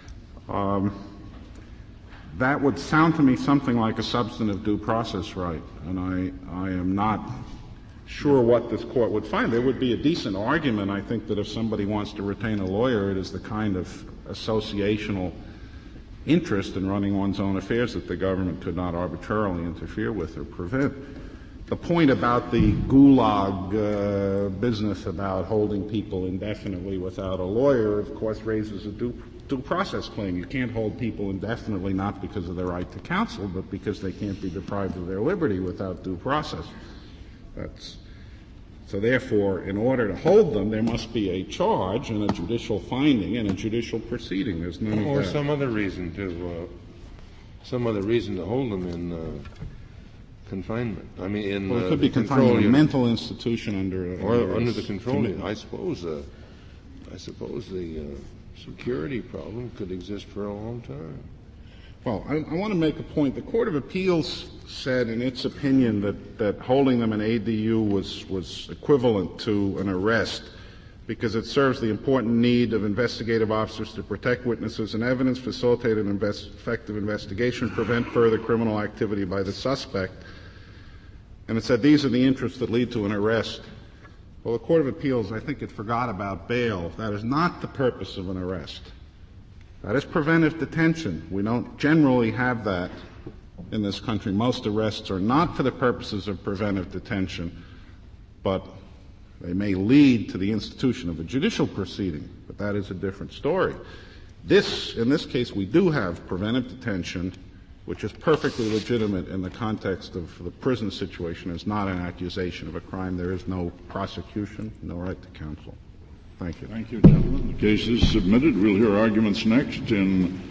that would sound to me something like a substantive due process right, and I am not sure what this court would find. There would be a decent argument, I think, that if somebody wants to retain a lawyer, it is the kind of associational interest in running one's own affairs that the government could not arbitrarily interfere with or prevent. The point about the gulag business about holding people indefinitely without a lawyer, of course, raises a due process claim. You can't hold people indefinitely not because of their right to counsel, but because they can't be deprived of their liberty without due process. So therefore, in order to hold them, there must be a charge and a judicial finding and a judicial proceeding. There's none of that. Or some other reason to hold them in confinement. I mean, it could be confined in a mental institution under the control. I suppose the security problem could exist for a long time. Well, I want to make a point. The Court of Appeals said in its opinion that holding them in ADU was equivalent to an arrest because it serves the important need of investigative officers to protect witnesses and evidence, facilitate an effective investigation, prevent further criminal activity by the suspect. And it said these are the interests that lead to an arrest. Well, the Court of Appeals, I think it forgot about bail. That is not the purpose of an arrest. That is preventive detention. We don't generally have that in this country. Most arrests are not for the purposes of preventive detention, but they may lead to the institution of a judicial proceeding, but that is a different story. In this case, we do have preventive detention, which is perfectly legitimate in the context of the prison situation. It's not an accusation of a crime. There is no prosecution, no right to counsel. Thank you. Thank you, gentlemen. The case is submitted. We'll hear arguments next in